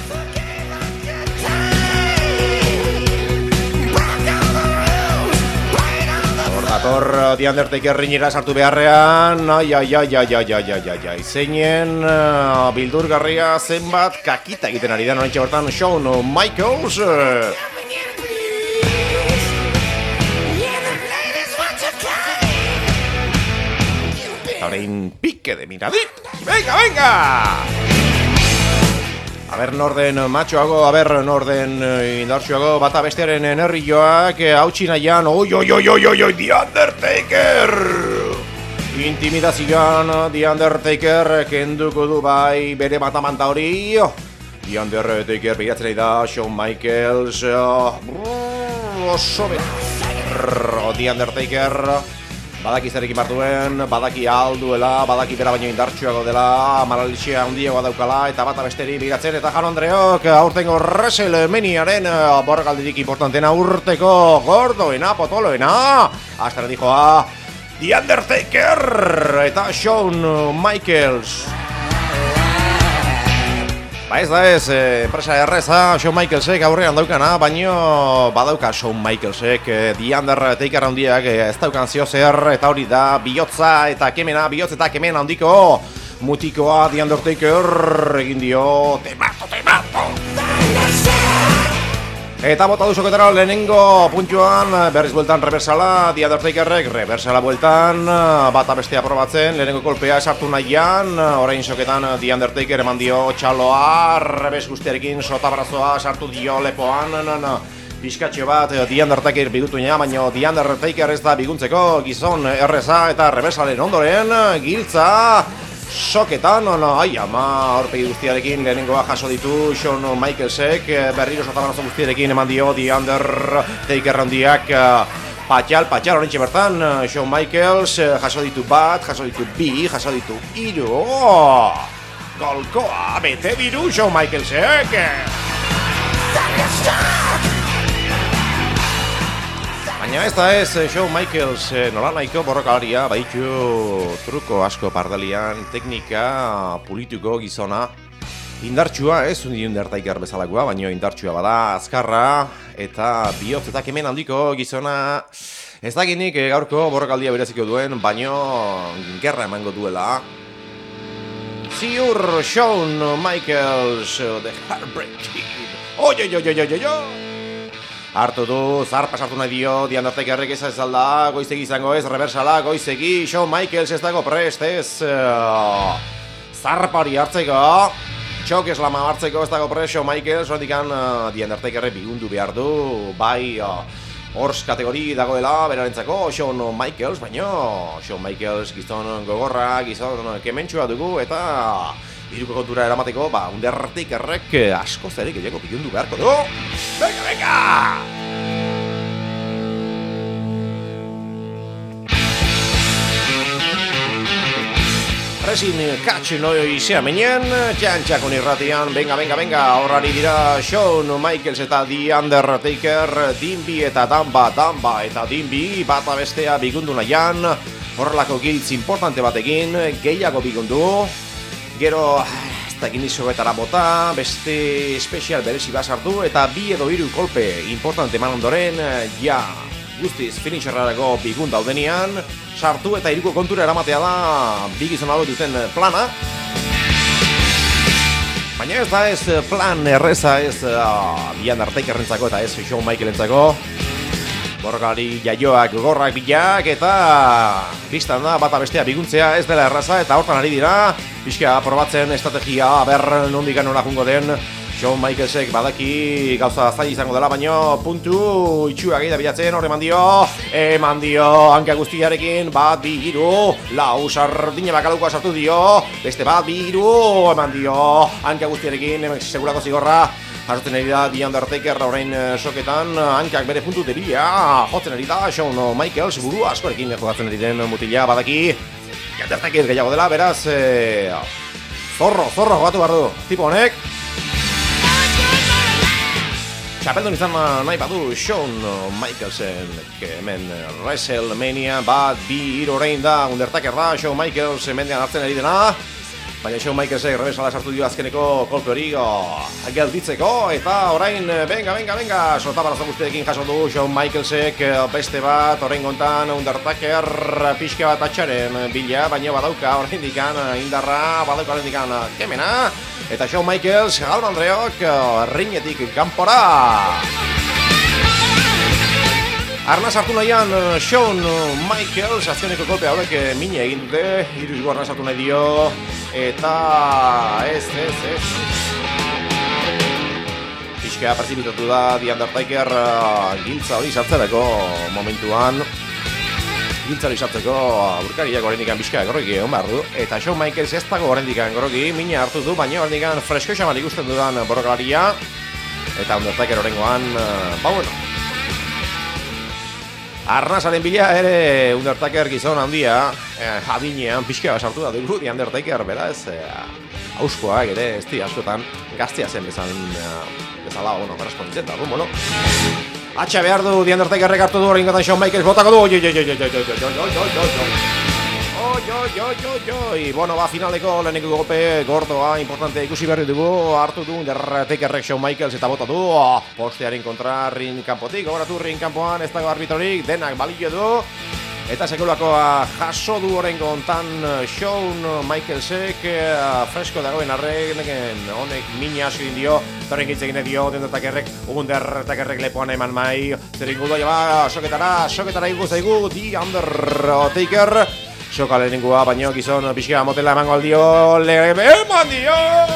Dator The Undertaker ringera sartu beharrean, ai, ai, ai, ai, ai, ai, ai, ai, ai, zeinen uh, bildurgarria zenbat kakita egiten ari da noraintxe bertan Shawn Michaels. zein pique de miradit. Venga, venga! A ber norden matxoago, a ber norden indartsuago, bata bestearen enerrioak, hautsi nahian, oi, oi, oi, oi, oi, oi, The Undertaker! Intimidazioan, The Undertaker kenduko du bai bere batamanta hori. The Undertaker behiratzen da, Shawn Michaels, oso beto. The Undertaker, badaki zerekin bartuen, badaki alduela, badaki bera baino indartsuago dela, maralitxea handiagoa daukala, eta bata besteri behiratzen, eta Jan Andreok, aurtengo WrestleManiaren borrakaldirik importantena urteko gordoena, potoloena, Astra dijoa, The Undertaker eta Shawn Michaels. Ba ez da ez, enpresa erreza Shawn Michaelsek aurrean daukana, baino badauka Shawn Michaelsek The Undertaker handiak ez daukan zio zer, eta hori da bihotza eta kemena, bihotz eta kemen handiko mutikoa The Undertaker egin dio temato, temato! Eta bota duzoketara lehenengo puntuan berriz bueltan reversala, The Undertakerrek reversala bueltan, bata bestea probatzen, lehenengo kolpea esartu nahian, orain soketan The Undertaker eman dio txaloa, revers guztiarekin sotabrazoa sartu dio lepoan, pixkatxo bat The Undertaker bigutu nea, baina The Undertaker ez da biguntzeko gizon erreza eta reversalen ondoren giltza soketan, no, ai ama, aurpegi guztiarekin lehenengoa jaso ditu Shawn Michaelsek, berriro sotabarazo guztiarekin eman dio The Undertaker handiak patxal, patxal, horrentxe bertan, Shawn Michaels jaso ditu bat, jaso ditu bi, jaso ditu hiru, oh, golkoa, bete diru Shawn Michaelsek! Baina ez da ez, Shawn Michaels nola nahiko borrokalaria, baitu truko asko pardalian, teknika pulituko gizona. Indartsua ez, The Undertaker bezalakoa, baina indartsua bada, azkarra eta bihotz eta kemen handiko gizona. Ez dakinik gaurko borrokaldia bereziko duen, baina gerra emango duela. Ziur Shawn Michaels, The Heartbreak Kid. Oi, oi, oi, oi, oi, oi! Hartu du, zarpa sartu nahi dio, The Undertakerrek ez ez alda, goizegi izango ez, reversala, goizegi, Shawn Michaels ez dago prest ez, uh, zarpa hori hartzeko, txok eslama hartzeko ez dago prest, Shawn Michaels, horretik uh, The Undertakerrek bigundu behar du, bai, uh, hors kategori dagoela, berarentzako, Shawn Michaels, baino, Shawn Michaels gizon gogorra, gizon kementsua dugu, eta iruko kontura eramateko, ba, Undertakerrek asko zerik egeko bigundu beharko du. Venga, venga! Resin katxu noi izea menien, txantxakon irratian, venga, venga, venga, horrari dira Shawn Michaels eta The Undertaker, Dimbi eta Damba, Damba eta Dimbi, bata bestea bigundu nahian, horrelako giltz importante batekin, gehiago bigundu, gero, ez da ginizo betara bota, beste espezial berezi basartu, eta bi edo hiru kolpe importante eman ondoren, ja, guztiz finisherrarako bigun daudenian, sartu eta hiruko kontura eramatea da bi gizon hauek duten plana. Baina ez da ez plan erreza ez uh, The Undertakerrentzako eta ez Shawn Michaelentzako. Borrokalari jaioak, gorrak, bilak, eta biztan da, bata bestea biguntzea ez dela erraza, eta hortan ari dira, pixka probatzen estrategia, ber nondik nola jungo den, Shawn Michaelsek badaki gauza zaila izango dela, baino puntu itxua gehi da bilatzen, hor eman dio, eman dio, hanka guztiarekin, bat, bi, hiru, lau, sardine bakalukoa sartu dio, beste bat, bi, hiru, eman dio, hanka guztiarekin, segurako zigorra, jasotzen ari da The Undertaker orain soketan, hankak bere puntu debila, jotzen ari da Shawn Michaels buru askorekin jokatzen ari den mutila, badaki The Undertaker gehiago dela, beraz, e, zorro, zorro jokatu behar du, tipo honek. Txapeldun izan nahi badu Shawn Michaelsen, hemen WrestleMania bat, bi, hiru orain da, Undertaker da, Shawn Michaels mendean hartzen ari dena. Baina Shawn Michaelsek rebesala sartu dio azkeneko kolpe hori gelditzeko, eta orain, venga, venga, venga, sotabarazo guztiekin jaso du Shawn Michaelsek beste bat, orain gontan Undertaker pixka bat atxaren bila, baina badauka orain dikan indarra, badauka orain dikan kemena, eta Shawn Michaels, gaur Andreok, rinetik kanpora! Arnaz hartu nahian Shawn Michaels, azkeneko kolpe hauek mine egin dute, hiru arnaz hartu nahi dio, eta ez, ez, ez. Pixka pertsibitatu da The Undertaker giltza hori sartzerako momentuan. Giltza hori sartzeko burkariak horrendikan pixka gorroki egon behar du, eta Shawn Michaels ez dago horrendikan gorroki, mine hartu du, baina horrendikan fresko xaman ikusten dudan borrokalaria, eta Undertaker horrengoan, ba bueno. Arnazaren bila ere Undertaker gizon handia, eh, adinean pixka sartu da dugu The Undertaker, beraz, eh, hauskoak ere ez di askotan gaztea zen bezan, eh, bezala, bueno, berresponditzen da, bueno. Atxa behar du The Undertakerrek hartu du horrengotan Shawn Michaels botako du, oi, oi, oi, oi, oi, oi, oi, oi, oi, oi, oi, oi, bueno, ba, finaleko leheneko golpe gordoa, importante ikusi berri dugu, hartu du Undertakerrek Shawn Michaels eta bota du, postearen kontra ring kanpotik, gogoratu ring kanpoan, ez dago arbitrorik, denak balio du, eta sekulakoa jaso du horrengo hontan Shawn Michaelsek, fresko dagoen arren, honek mina asko dio, torren gitzegin dio, Undertakerrek, Undertakerrek lepoan eman mai, zerin gudu ba, soketara, soketara igu zaigu, The Undertaker, soka lehenengua, baino gizon pixka motela emango aldio, eman dio!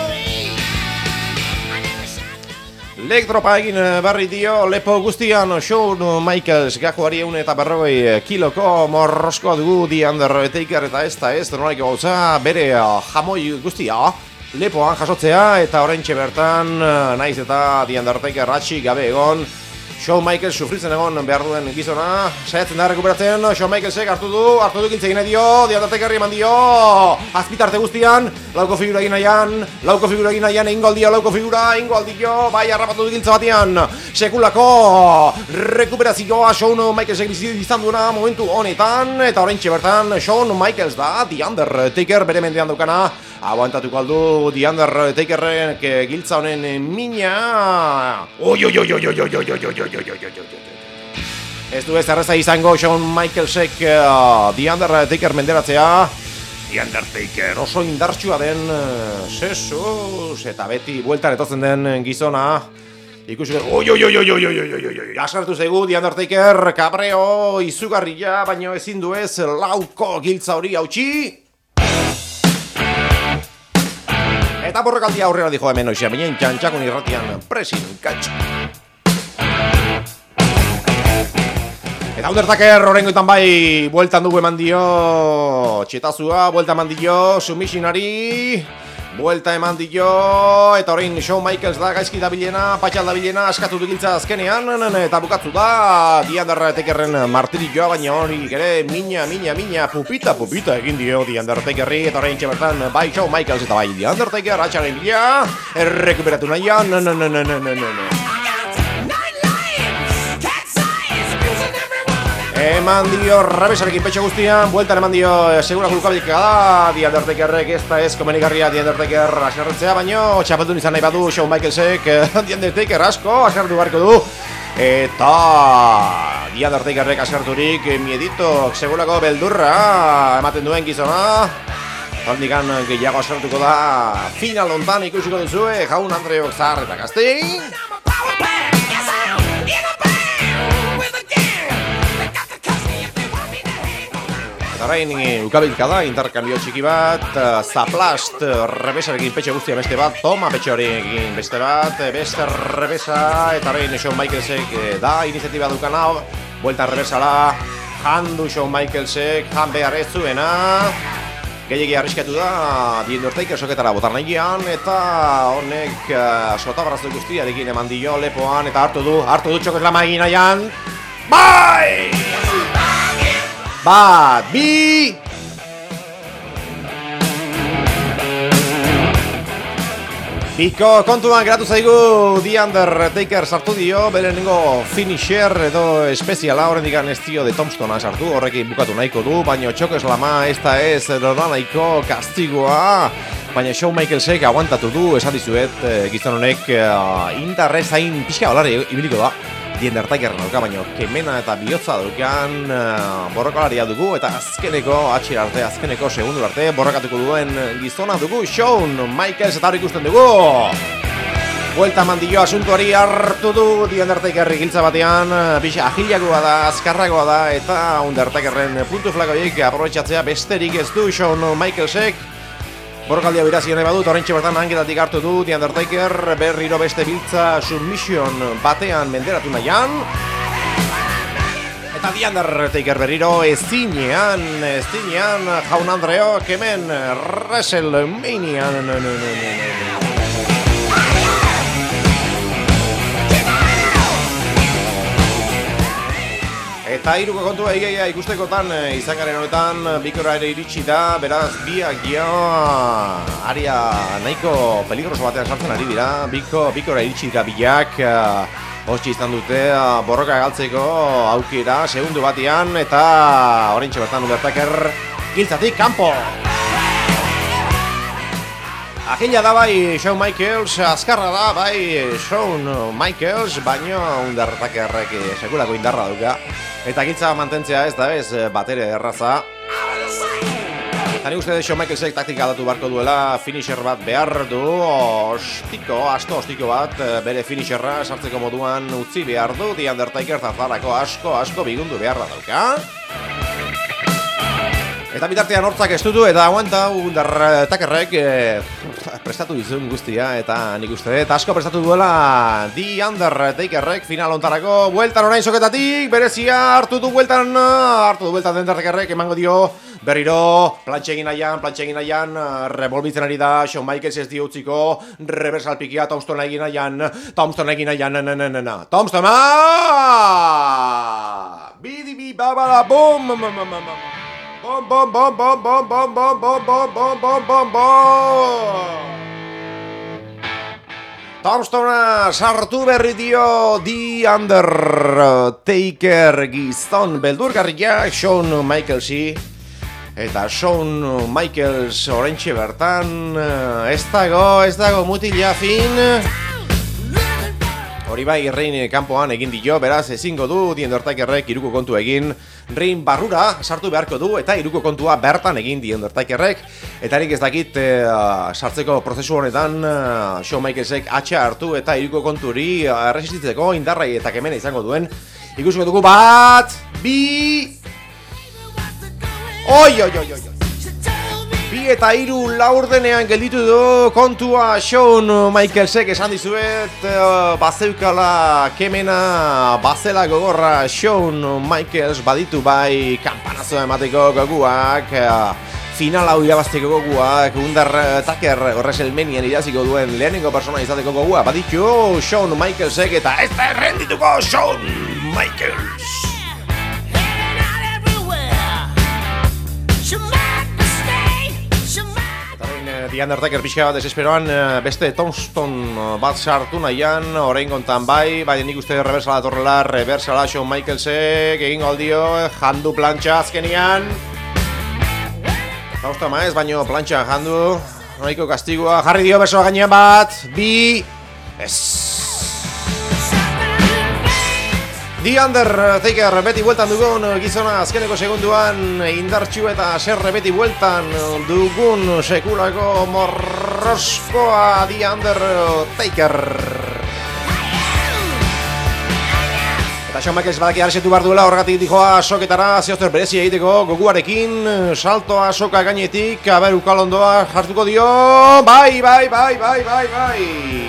Lektropa egin berri dio, lepo guztian Shawn Michaels gakoari egun eta berrogei kiloko morrosko dugu The Undertaker eta ez da ez, nolaiko gauza, bere jamoi guztia lepoan jasotzea eta oraintxe bertan naiz eta The Undertaker ratxik gabe egon, Shawn Michaels sufritzen egon behar duen gizona, saiatzen da rekuperatzen, Shawn Michaelsek hartu du, hartu du giltzegin nahi dio, The Undertakerri eman dio, azpitarte guztian, lauko figura egin nahian, lauko figura egin nahian, ingo aldio, lauko figura, ingo aldio, bai harrapatu du giltza batean, sekulako rekuperazioa Shawn Michaelsek bizit izan duena momentu honetan, eta oraintxe bertan Shawn Michaels da, The Undertaker bere mendean daukana, aguantatuko aldu The Undertakerren giltza honen mina. Oi, oi, oi, oi, oi, oi, oi, oi, oi, ez du ez erreza izango Shawn Michaelsek uh, The Undertaker menderatzea. The Undertaker oso indartsua den uh, sesuz eta beti bueltan etortzen den gizona. Ikusi, oi, oi, oi, oi, oi, oi, oi, oi, oi, asartu zaigu The Undertaker, kabreo, izugarria, baino ezin du ez lauko giltza hori hautsi. Eta borrokaldia aurrera dijo hemen oizia, baina txantxakun irratian presin katx. Eta Undertaker horrengoetan bai, bueltan dugu eman dio txetazua, buelta eman dio submissionari, buelta eman dio, eta horrein Shawn Michaels da gaizki dabilena, patxal dabilena, askatu du giltza azkenean, eta bukatzu da The Undertakerren martirilloa, baina hori ere mina, mina, mina, pupita, pupita egin dio The Undertakerri, eta horrein txebertan bai Shawn Michaels eta bai The Undertaker, atxaren bila, errekuperatu nahian, no, no, no, no, no, no, no. Eman dio rebesarekin petxo guztian, bueltan eman dio segura kulukabilika da The Undertakerrek, ez da ez komenigarria The Undertaker aserretzea, baino txapeldun izan nahi badu Shawn Michaelsek The Undertaker asko asertu beharko du. Eta The Undertakerrek aserturik mieditok segurako beldurra ematen duen gizona. Hornikan gehiago asertuko da final hontan ikusiko duzue, Jaun Andreok Zar eta Gaztein. Orain ukabilka da, interkambio txiki bat, zaplast, rebesarekin petxe guztia beste bat, toma petxe horiekin beste bat, beste rebesa, eta orain Shawn Michaelsek da, iniziatiba dukana, buelta rebesala, handu Shawn Michaelsek, han behar ez zuena, gehiagi arriskatu da, The Undertaker soketara botar nahian, eta honek uh, sotabarraztu guztiarekin eman dio lepoan, eta hartu du, hartu du txokos lama egin nahian, bai! Bat, bi! Biko kontuan geratu zaigu The Undertaker sartu dio, berenengo finisher edo espeziala horrendikan ez dio de Tombstona sartu, horrekin bukatu nahiko du, baina txokes lama ez da ez erora nahiko kastigoa, baina Shawn Michaelsek aguantatu du, esan dizuet gizon honek indarrez hain pixka olari ibiliko da. The Undertaker nauka, baino kemena eta bihotza dukan uh, borrokalaria dugu, eta azkeneko atxira arte, azkeneko segundu arte borrokatuko duen gizona dugu Shawn Michaels, eta hori ikusten dugu Buelta mandio asuntuari hartu du The Undertaker giltza batean, bixa agilagoa da, azkarragoa da, eta Undertakerren puntu flakoiek aprobetxatzea besterik ez du Shawn Michaelsek. Borrokaldia birazien nahi badut, horrentxe bertan hangetatik hartu du The Undertaker, berriro beste biltza submission batean menderatu nahian. Eta The Undertaker berriro ezinean, ezinean, jaun Andreok hemen WrestleMania. Eta hiruko kontua egia ikustekotan izan garen honetan bikora ere iritsi da, beraz biak ja aria nahiko peligroso batean sartzen ari dira, biko, bikora iritsi dira biak, hotxe izan dute borroka galtzeko aukera segundu batean eta oraintxe bertan Undertaker giltzatik kanpo. Agila da bai Shawn Michaels, azkarra da bai Shawn Michaels, baino Undertakerrek sekulako indarra duka. Eta giltza mantentzea ez da ez batere erraza. Eta nik uste Shawn Michaelsek taktika aldatu barko duela, finisher bat behar du, ostiko, asto ostiko bat, bere finisherra sartzeko moduan utzi behar du, The Undertaker zazarako asko, asko bigundu beharra dauka. Eta bitartean hortzak estutu eta aguanta Undertakerrek eh, prestatu dizun guztia eta nik uste eta asko prestatu duela The Undertakerrek final ontarako bueltan orain soketatik berezia hartu du bueltan hartu du bueltan Undertakerrek emango dio berriro plantxe egin nahian, plantxe egin nahian revolbitzen ari da Shawn Michaels ez dio utziko reversal pikia Tombstone egin nahian Tombstone egin nahian na na na na Tombstone bidi bi babala bum Bom bom bom bom bom bom bom bom bom bom bom bom bom Tombstone sartu berri dio The Undertaker gizon beldurgarria Shawn Michaelsi. Eta Shawn Michaels oraintxe bertan ez dago, ez dago mutila fin. Hori bai, Rein kanpoan egin dio, beraz ezingo du The Undertakerrek iruko kontu egin. Rein barrura sartu beharko du eta iruko kontua bertan egin The Undertakerrek. Eta nik ez dakit e, sartzeko prozesu honetan uh, Shawn Michaelsek atxa hartu eta iruko konturi uh, resistitzeko indarrai eta kemena izango duen. Ikusiko dugu bat, bi... Oi, oi, oi, oi. Bi eta hiru laurdenean gelditu du kontua Shawn Michaelsek esan dizuet uh, bazeukala kemena bazela gogorra Shawn Michaels baditu bai kanpanazoa emateko goguak uh, final hau irabazteko goguak Undertaker WrestleManian iraziko duen lehenengo persona izateko gogua baditu Shawn Michaelsek eta ez da errendituko Shawn Michaels. The Undertaker pixka bat desesperoan beste Tombstone bat sartu nahian orain kontan bai, bai nik uste reversala torrela, reversala Shawn Michaelsek egin aldio, jandu plantxa azkenian Tombstone maez, baino plantxa jandu, nahiko kastigua, jarri dio besoa gainean bat, bi, ez The Undertaker beti bueltan dugun gizona azkeneko segunduan indartxu eta serre beti bueltan dugun sekulako morroskoa The Undertaker. Eta Shawn Michaels badaki arresetu behar duela horregatik dijoa soketara zehozter berezi egiteko goguarekin saltoa soka gainetik, aber ukalondoa jartuko dio, bai, bai, bai, bai, bai, bai.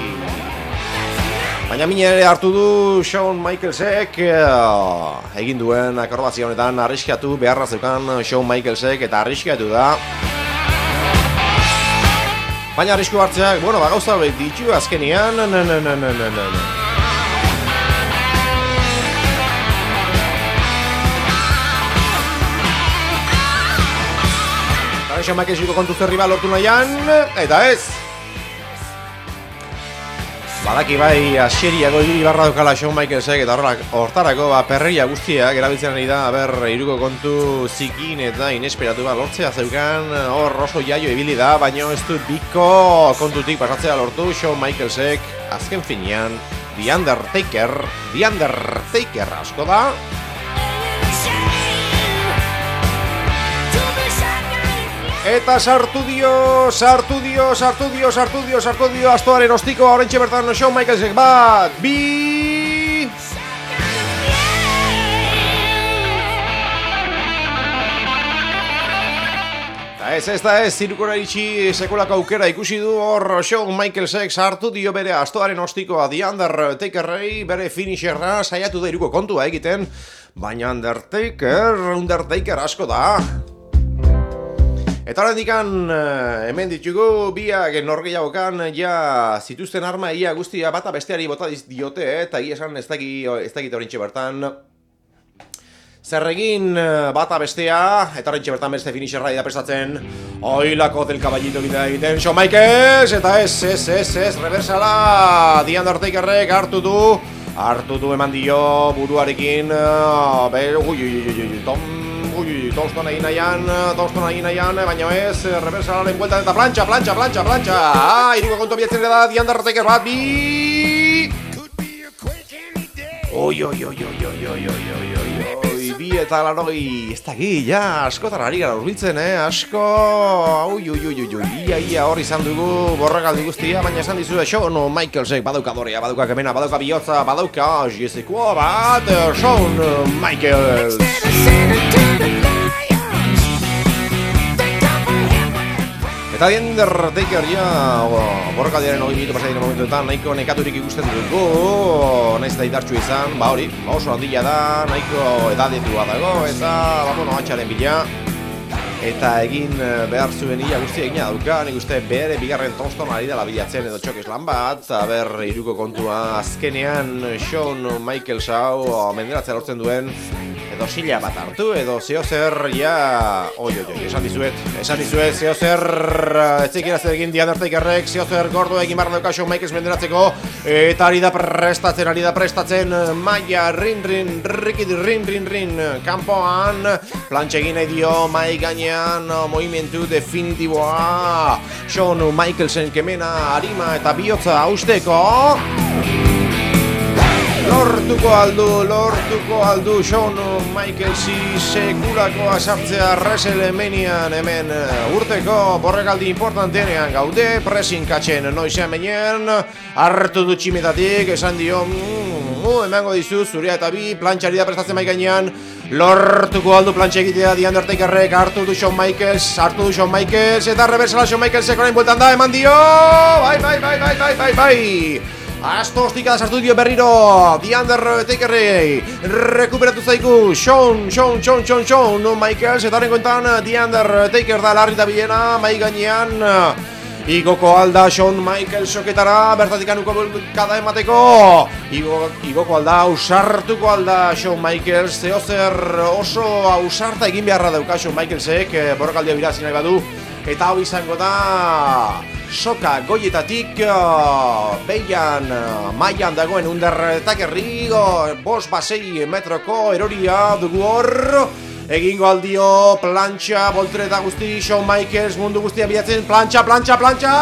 Baina mine ere hartu du Shawn Michaelsek uh, egin duen akrobazia honetan arriskatu beharra zeukan Shawn Michaelsek eta arriskatu da. Baina arrisku hartzeak, bueno, ba gauza hauek ditu azkenian. Na, na, na, na, na, na. Eta Shawn Michaelsiko kontu zerriba lortu nahian, eta ez. Badaki bai aseriago ibili barra dukala Shawn Michaelsek eta hortarako ba, perreria guztiak erabiltzen ari da aber iruko kontu zikin eta inesperatu ba, lortzea zeukan hor oso jaio ibili da, baina ez du biko kontutik pasatzea lortu Shawn Michaelsek azken finean The Undertaker, The Undertaker asko da. Eta sartu dio, sartu dio, sartu dio, sartu dio, sartu dio astoaren ostiko horrentxe bertan Shawn Michaelsek bat, bi... Eta ez, ez da ez, zirukora itxi sekulako aukera ikusi du hor Shawn Michaelsek sartu dio bere astoaren ostikoa The Undertakerrei, bere finisherra saiatu da iruko kontua egiten, baina Undertaker, Undertaker asko da. Eta horren dikan, hemen ditugu, biak norgehiagokan ja zituzten arma ia guztia bata besteari bota diote, eta ia esan ez dakit horrentxe bertan. Zer egin bata bestea, eta horrentxe bertan beste finisherra da prestatzen. Oilako del caballito bidea egiten, Shawn Michaels, eta ez, ez, ez, ez, reversala, The Undertakerrek hartu du, hartu du eman dio buruarekin, ber, ui, ui, ui, ui, tom, ui, toston egin nahian, toston egin nahian, baina ez, reversalaren bueltan eta plancha, plancha, plancha, plancha, ah, iruko kontu abiatzen da The Undertaker bat, bi... Oi, oi, oi, oi, oi, oi, oi, oi, oi, oi, bi eta larogei, ez daki, ja, askotan ari gara urbiltzen, eh, asko, ui, ui, ui, ui, ui, ia, ia, hor izan dugu borragaldi guztia, baina esan dizu, Shawn Michaelsek badauka dorea, badauka kemena, badauka bihotza, badauka jesikoa bat, Shawn Michaels. Eta The Undertaker ja borrokaldiaren hori minutu pasadien momentuetan nahiko nekaturik ikusten dugu, naiz eta idartxu izan, ba hori, oso handia da, nahiko edadetua dago, eta bamono atxaren bila. Eta egin behar zuen ia guztia egina dauka, nik uste bere bigarren toston ari dela bilatzen edo txokes lan bat, aber iruko kontua azkenean Shawn Michaels hau menderatzea lortzen duen, edo sila bat hartu, edo zeo zer, ja, oi, oi, oi, esan dizuet, esan dizuet, zeo zer, etzik irazte egin The Undertakerrek, zeo zer gordo egin barra dauka Shawn Michaels menderatzeko, eta ari da prestatzen, ari da prestatzen, maia, rin, rin, rikid, rin, rin, rin, kanpoan, plantxe egin nahi dio, mai gainean, movimentu definitiboa, Shawn Michaelsen kemena, harima eta bihotza hausteko, lortuko aldu, lortuko aldu Shawn Michaelsi sekulakoa sartzea WrestleManian hemen urteko borregaldi importantenean gaude, pressing katzen noizean benean, hartu du tximetatik, esan dio, mm, uh, emango dizu, zuria eta bi, plantxari da prestatzen mai gainean, lortuko aldu plantxe egitea The Undertakerrek, hartu du Shawn Michaels, hartu du Shawn Michaels, eta reversala Shawn Michaelsek orain bueltan da, eman dio, bai, bai, bai, bai, bai, bai, bai. Asto ostikada sartu dio berriro The Undertakerrei, rekuperatu zaigu Shawn, Shawn, Shawn, Shawn, Shawn Michaels, eta horren kontan The Undertaker da larri da bilena, mai gainean igoko alda Shawn Michaels soketara, bertatik anuko kada emateko, Igo, igoko alda, ausartuko alda Shawn Michaels, zeo zer oso ausarta egin beharra dauka Shawn Michaelsek, borrokaldia birazi nahi badu, eta hau izango da soka goietatik behian mailan dagoen Undertakerri bost basei metroko eroria dugu hor, egingo aldio plantxa, voltereta guzti, Shawn Michaels mundu guztia bilatzen, plantxa, plantxa, plantxa!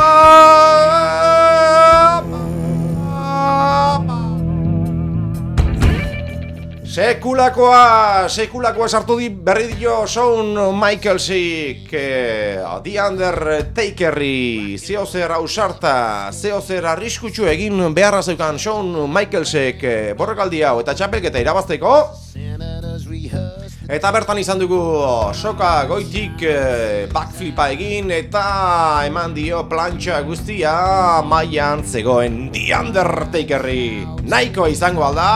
Sekulakoa, sekulakoa sartu di berri dio Shawn Michaelsik, eh, The Undertakerri, zeo zer ausarta, zeo zer arriskutsu egin beharra zeukan Shawn Michaelsek eh, borrokaldi hau eta txapelketa irabazteko. Eta bertan izan dugu soka goitik eh, backflipa egin eta eman dio plantxa guztia mailan zegoen The Undertakerri. Nahiko izango alda?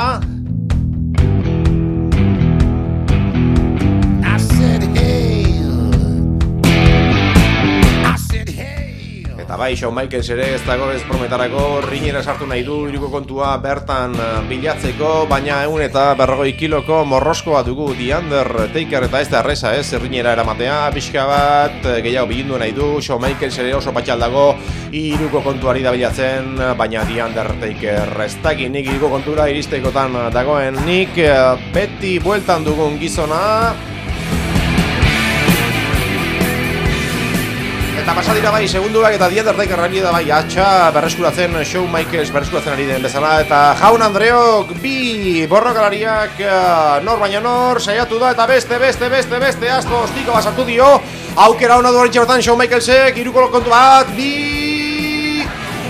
Eta bai, Shawn Michaels ere ez dago ez prometarako, rinera sartu nahi du iruko kontua bertan bilatzeko, baina egun eta berrogei kiloko morroskoa dugu The Undertaker, eta ez da erreza ez, rinera eramatea, pixka bat, gehiago bilindu nahi du, Shawn Michaels ere oso patxal dago, iruko kontuari da bilatzen, baina The Undertaker ez dakit nik iruko kontura iristekotan dagoen, nik beti bueltan dugun gizona. Eta pasa dira bai segunduak eta The Undertaker ari da bai atxa berreskuratzen Shawn Michaels berreskuratzen ari den bezala. Eta Jaun Andreok bi borrokalariak nor baina nor saiatu da eta beste beste beste beste asto ostiko basartu dio. Aukera hona duaren txabertan Shawn Michaelsek iruko kontu bat bi.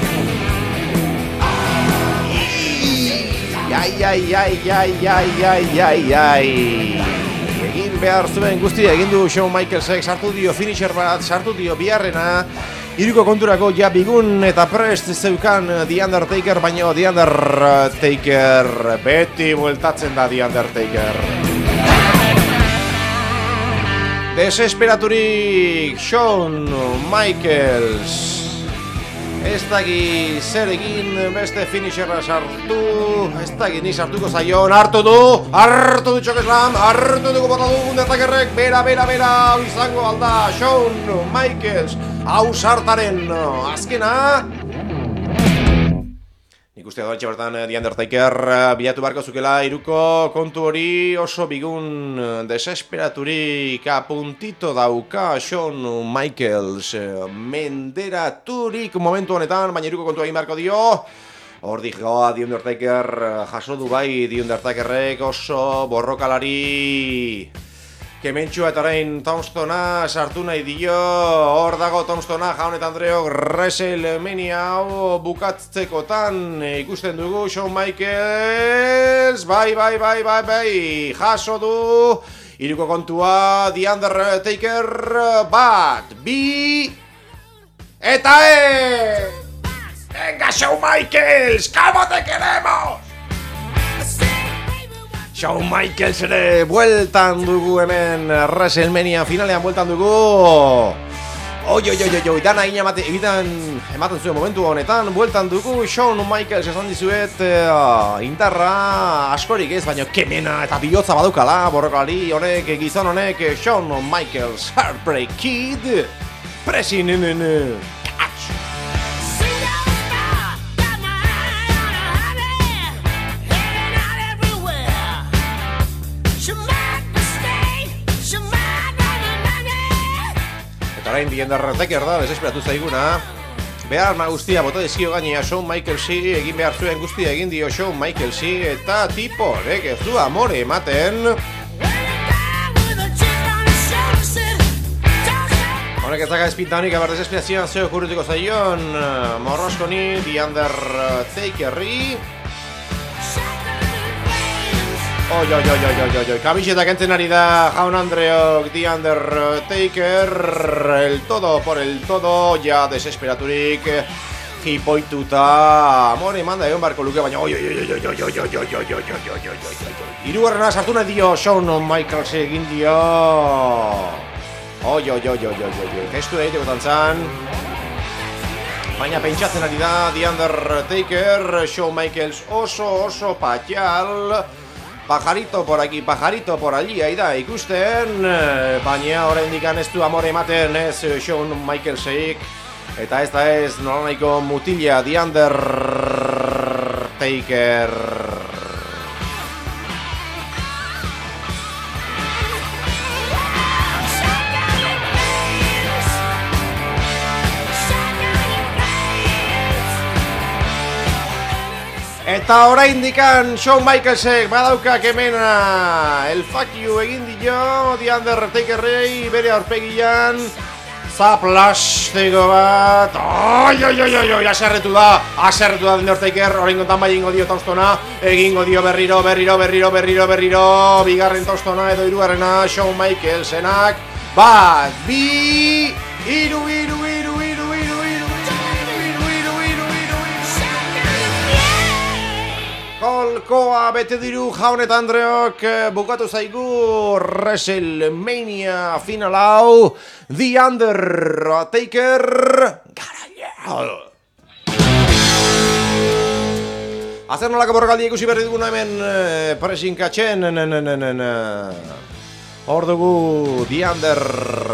Ai ai ai ai ai ai ai ai. Egin behar zuen guztia egin du Shawn Michaelsek, sartu dio finisher bat, sartu dio biharrena. Iruko konturako ja bigun eta prest zeukan The Undertaker, baina The Undertaker beti bueltatzen da The Undertaker. Desesperaturik Shawn Michaels ez daki zer egin, beste finisherra sartu, ez daki ni sartuko zaion, hartu du, hartu du txokeslam, hartu dugu bota du Undertakerrek, bera, bera, bera, izango alda, Shawn Michaels, hau sartaren azkena. Nik uste doantxe bertan The Undertaker bilatu barko zukela iruko kontu hori oso bigun desesperaturik apuntito dauka Shawn Michaels menderaturik momentu honetan, baina iruko kontu egin barko dio. Hordik goa The Undertaker jaso du bai The Undertakerrek oso borrokalari kementxua eta orain Tombstona sartu nahi dio. Hor dago Tombstona, Jaun eta Andreok WrestleMania hau bukatzekotan ikusten dugu Shawn Michaels. Bai, bai, bai, bai, bai, jaso du. Iruko kontua The Undertaker bat, bi, eta e! Venga Shawn Michaels, como te queremos! Shawn Michaels ere bueltan dugu hemen WrestleMania finalean bueltan dugu. Oi, oi, oi, oi, dana egiten ematen zuen momentu honetan bueltan dugu Shawn Michaels esan dizuet uh, indarra askorik ez, baina kemena eta bihotza badukala borrokalari honek, gizon honek, Shawn Michaels Heartbreak Kid presin catch. Orain The Undertaker da, desesperatu zaiguna. Behar ma guztia bota dizkio gainea Shawn Michaelsi, egin behar zuen guztia egin dio Shawn Michaelsi, eta tipo horrek ez du amore ematen. Honek ez daga espintanik, abar desesperazioan zeo kurrituko zaion morroskoni The Undertakerri. Oi, oi, oi, oi, oi, oi, kamisetak entzen ari da Jaun Andreok The Undertaker, el todo por el todo, ja desesperaturik, hipoituta, amore manda egon barko luke, baina oi, oi, oi, oi, oi, oi, oi, oi, oi, oi, oi, oi, oi, oi, hirugarrena sartu nahi dio Shawn Michaels egin dio, oi, oi, oi, oi, oi, oi, gestu egiteko tantzan, baina pentsatzen ari da The Undertaker, Shawn Michaels oso oso patxal. Pajarito por aquí, pajarito por allí, ahi da ikusten, baina oraindik ez du amore ematen ez Shawn Michaelsek, eta ez da ez nolanaiko mutila The Undertaker. Eta oraindikan Shawn Michaelsek badaukak hemena el fuck you egin dio The Undertakerrei bere aurpegian zaplastiko bat. Oi, oi, oi, oi, oi, aserretu da, aserretu da The Undertaker, orain kontan bai egingo dio Tombstona, egingo dio berriro, berriro, berriro, berriro, berriro, bigarren Tombstona edo hirugarrena Shawn Michaelsenak, bat, bi, iru, iru, iru, iru, kolkoa bete diru Jaun eta Andreok, bukatu zaigu WrestleMania final hau, The Undertaker garaia. Azer nolako borrokaldi ikusi berri duguna hemen presinkatzen. Hor dugu The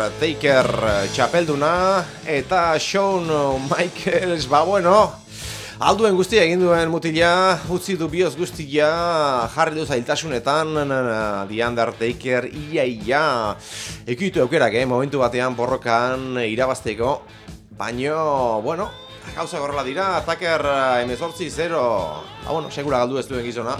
Undertaker txapelduna eta Shawn Michaels, ba bueno, Alduen guztia egin duen mutila, utzi du bioz guztia, jarri du zailtasunetan, The Undertaker, ia ia. Ekuitu aukerak, eh, momentu batean borrokan irabazteko, baino, bueno, gauza gorrela dira, Taker emezortzi zero, ah, bueno, sekula galdu ez duen gizona.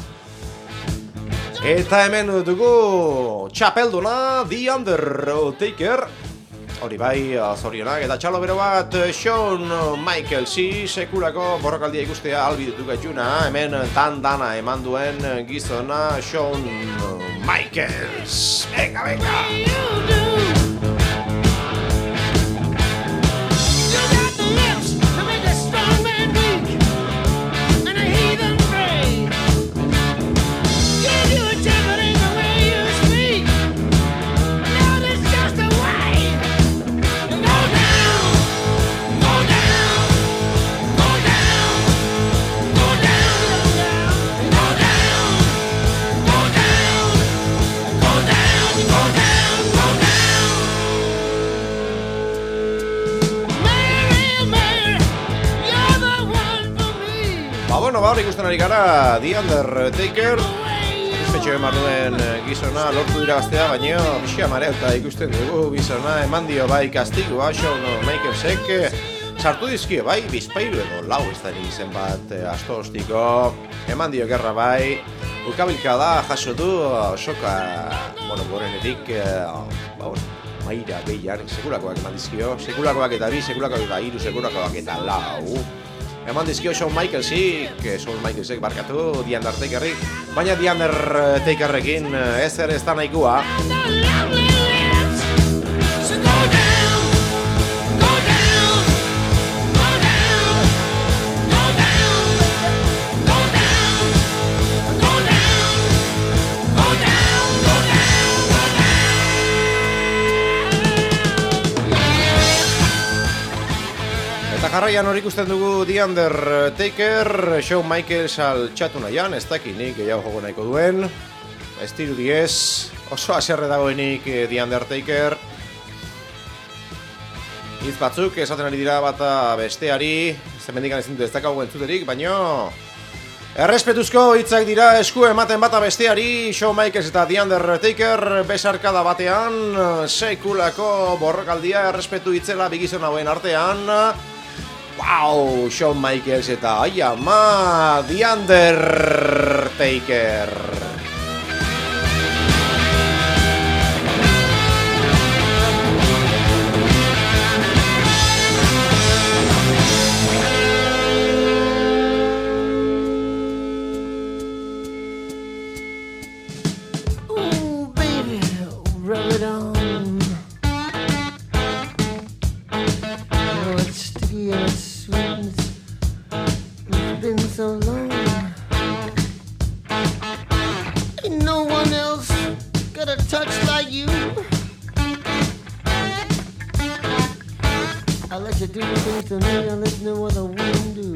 Eta hemen dugu txapelduna, The Undertaker. Hori bai, zorionak, eta txalo bero bat, Shawn Michaels, sekulako borrokaldia ikustea albidutu gaituna, hemen tan-dana eman duen gizona, Shawn Michaels. Venga, venga! Bueno, ba, hori ikusten ari gara, The Undertaker espetxo emar duen gizona lortu dira gaztea, baina pixia mareuta ikusten dugu gizona eman dio bai kastigua, Shawn Michaelsek sartu dizkio bai, bizpailu edo lau ez da izen bat astostiko, eman dio gerra bai, ukabilka da, jaso du, soka, bueno, gorenetik, ba, maira behian, sekulakoak eman dizkio, sekulakoak eta bi, sekulakoak eta hiru, sekulakoak eta lau. Eman dizkio Shawn Michaelsik, Shawn Michaelsek barkatu, The Undertakerrik, baina The Undertakerrekin ez ere ez da nahikoa. Eta jarraian hori ikusten dugu The Undertaker, Shawn Michaels altxatu nahian, ez dakinik gehiago jogo nahiko duen, ez dirudi ez, oso haserre dagoenik The Undertaker. Hitz batzuk esaten ari dira bata besteari, zemendikan ezin du ez dakago entzuterik, baino errespetuzko hitzak dira, esku ematen bata besteari, Shawn Michaels eta The Undertaker besarkada batean, sekulako borrokaldia errespetu hitzela bigizon hauen artean. Wow, Shawn Michaels eta ai ama, The Undertaker. Ooh, baby, rub it on. Oh, it's sticky and it's been so long. Ain't no one else got a touch like you. I'll let you do things to me, I'll let no other woman do.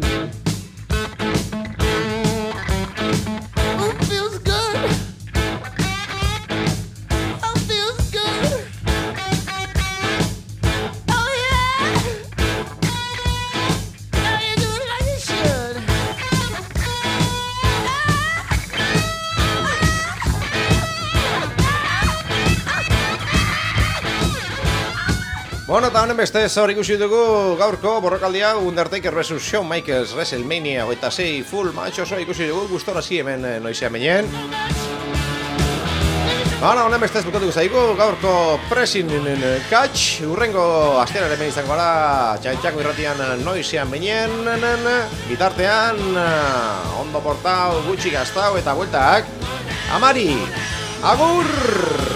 Oh, it feels good. Oh, it feels good. Oh, yeah. Now you do it like you should. Bueno, eta honen beste hor ikusi dugu gaurko borrokaldia Undertaker versus Shawn Michaels WrestleMania hogeita sei full match oso ikusi dugu, gustora zi hemen noizean menien. Bueno, honen beste bukatuko zaigu gaurko Pressing Catch, urrengo astean hemen izango gara txantxako irratian noizean menien, bitartean ondo portau, gutxi gaztau eta bueltak amari, agur!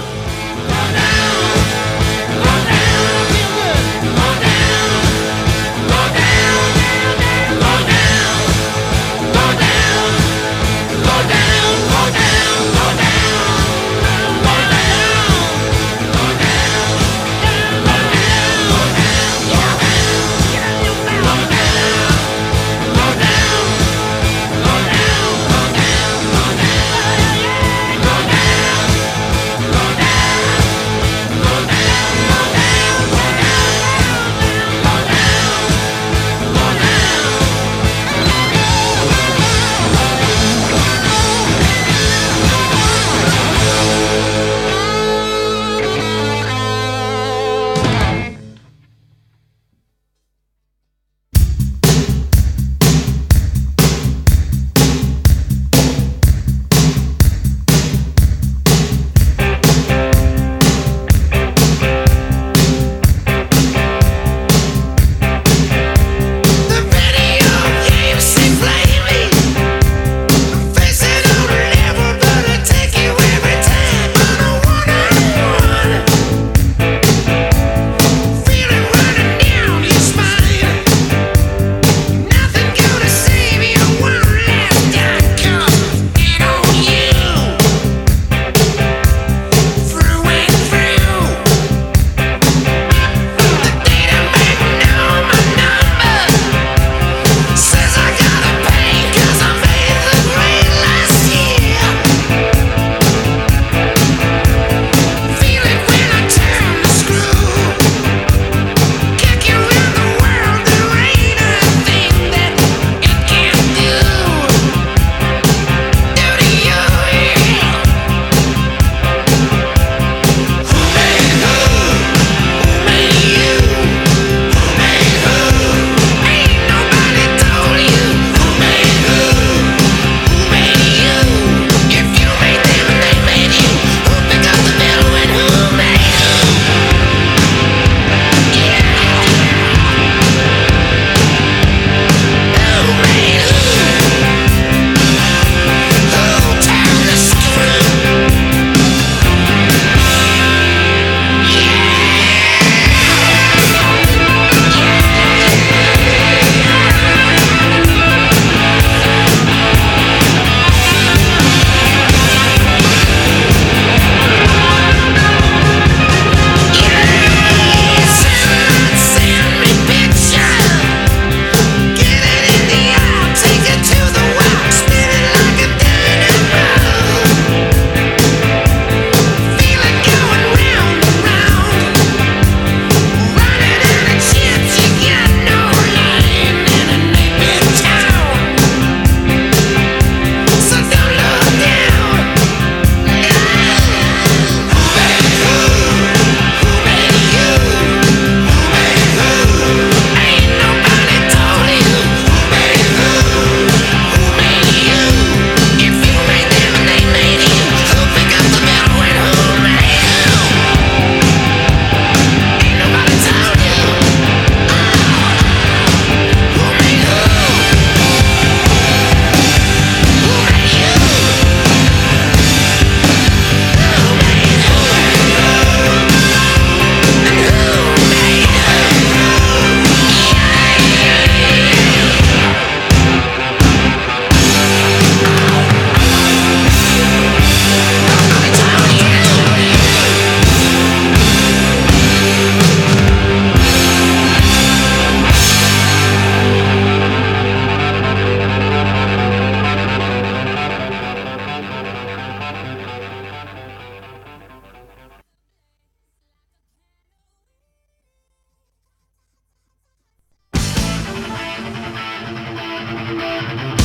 Thank you.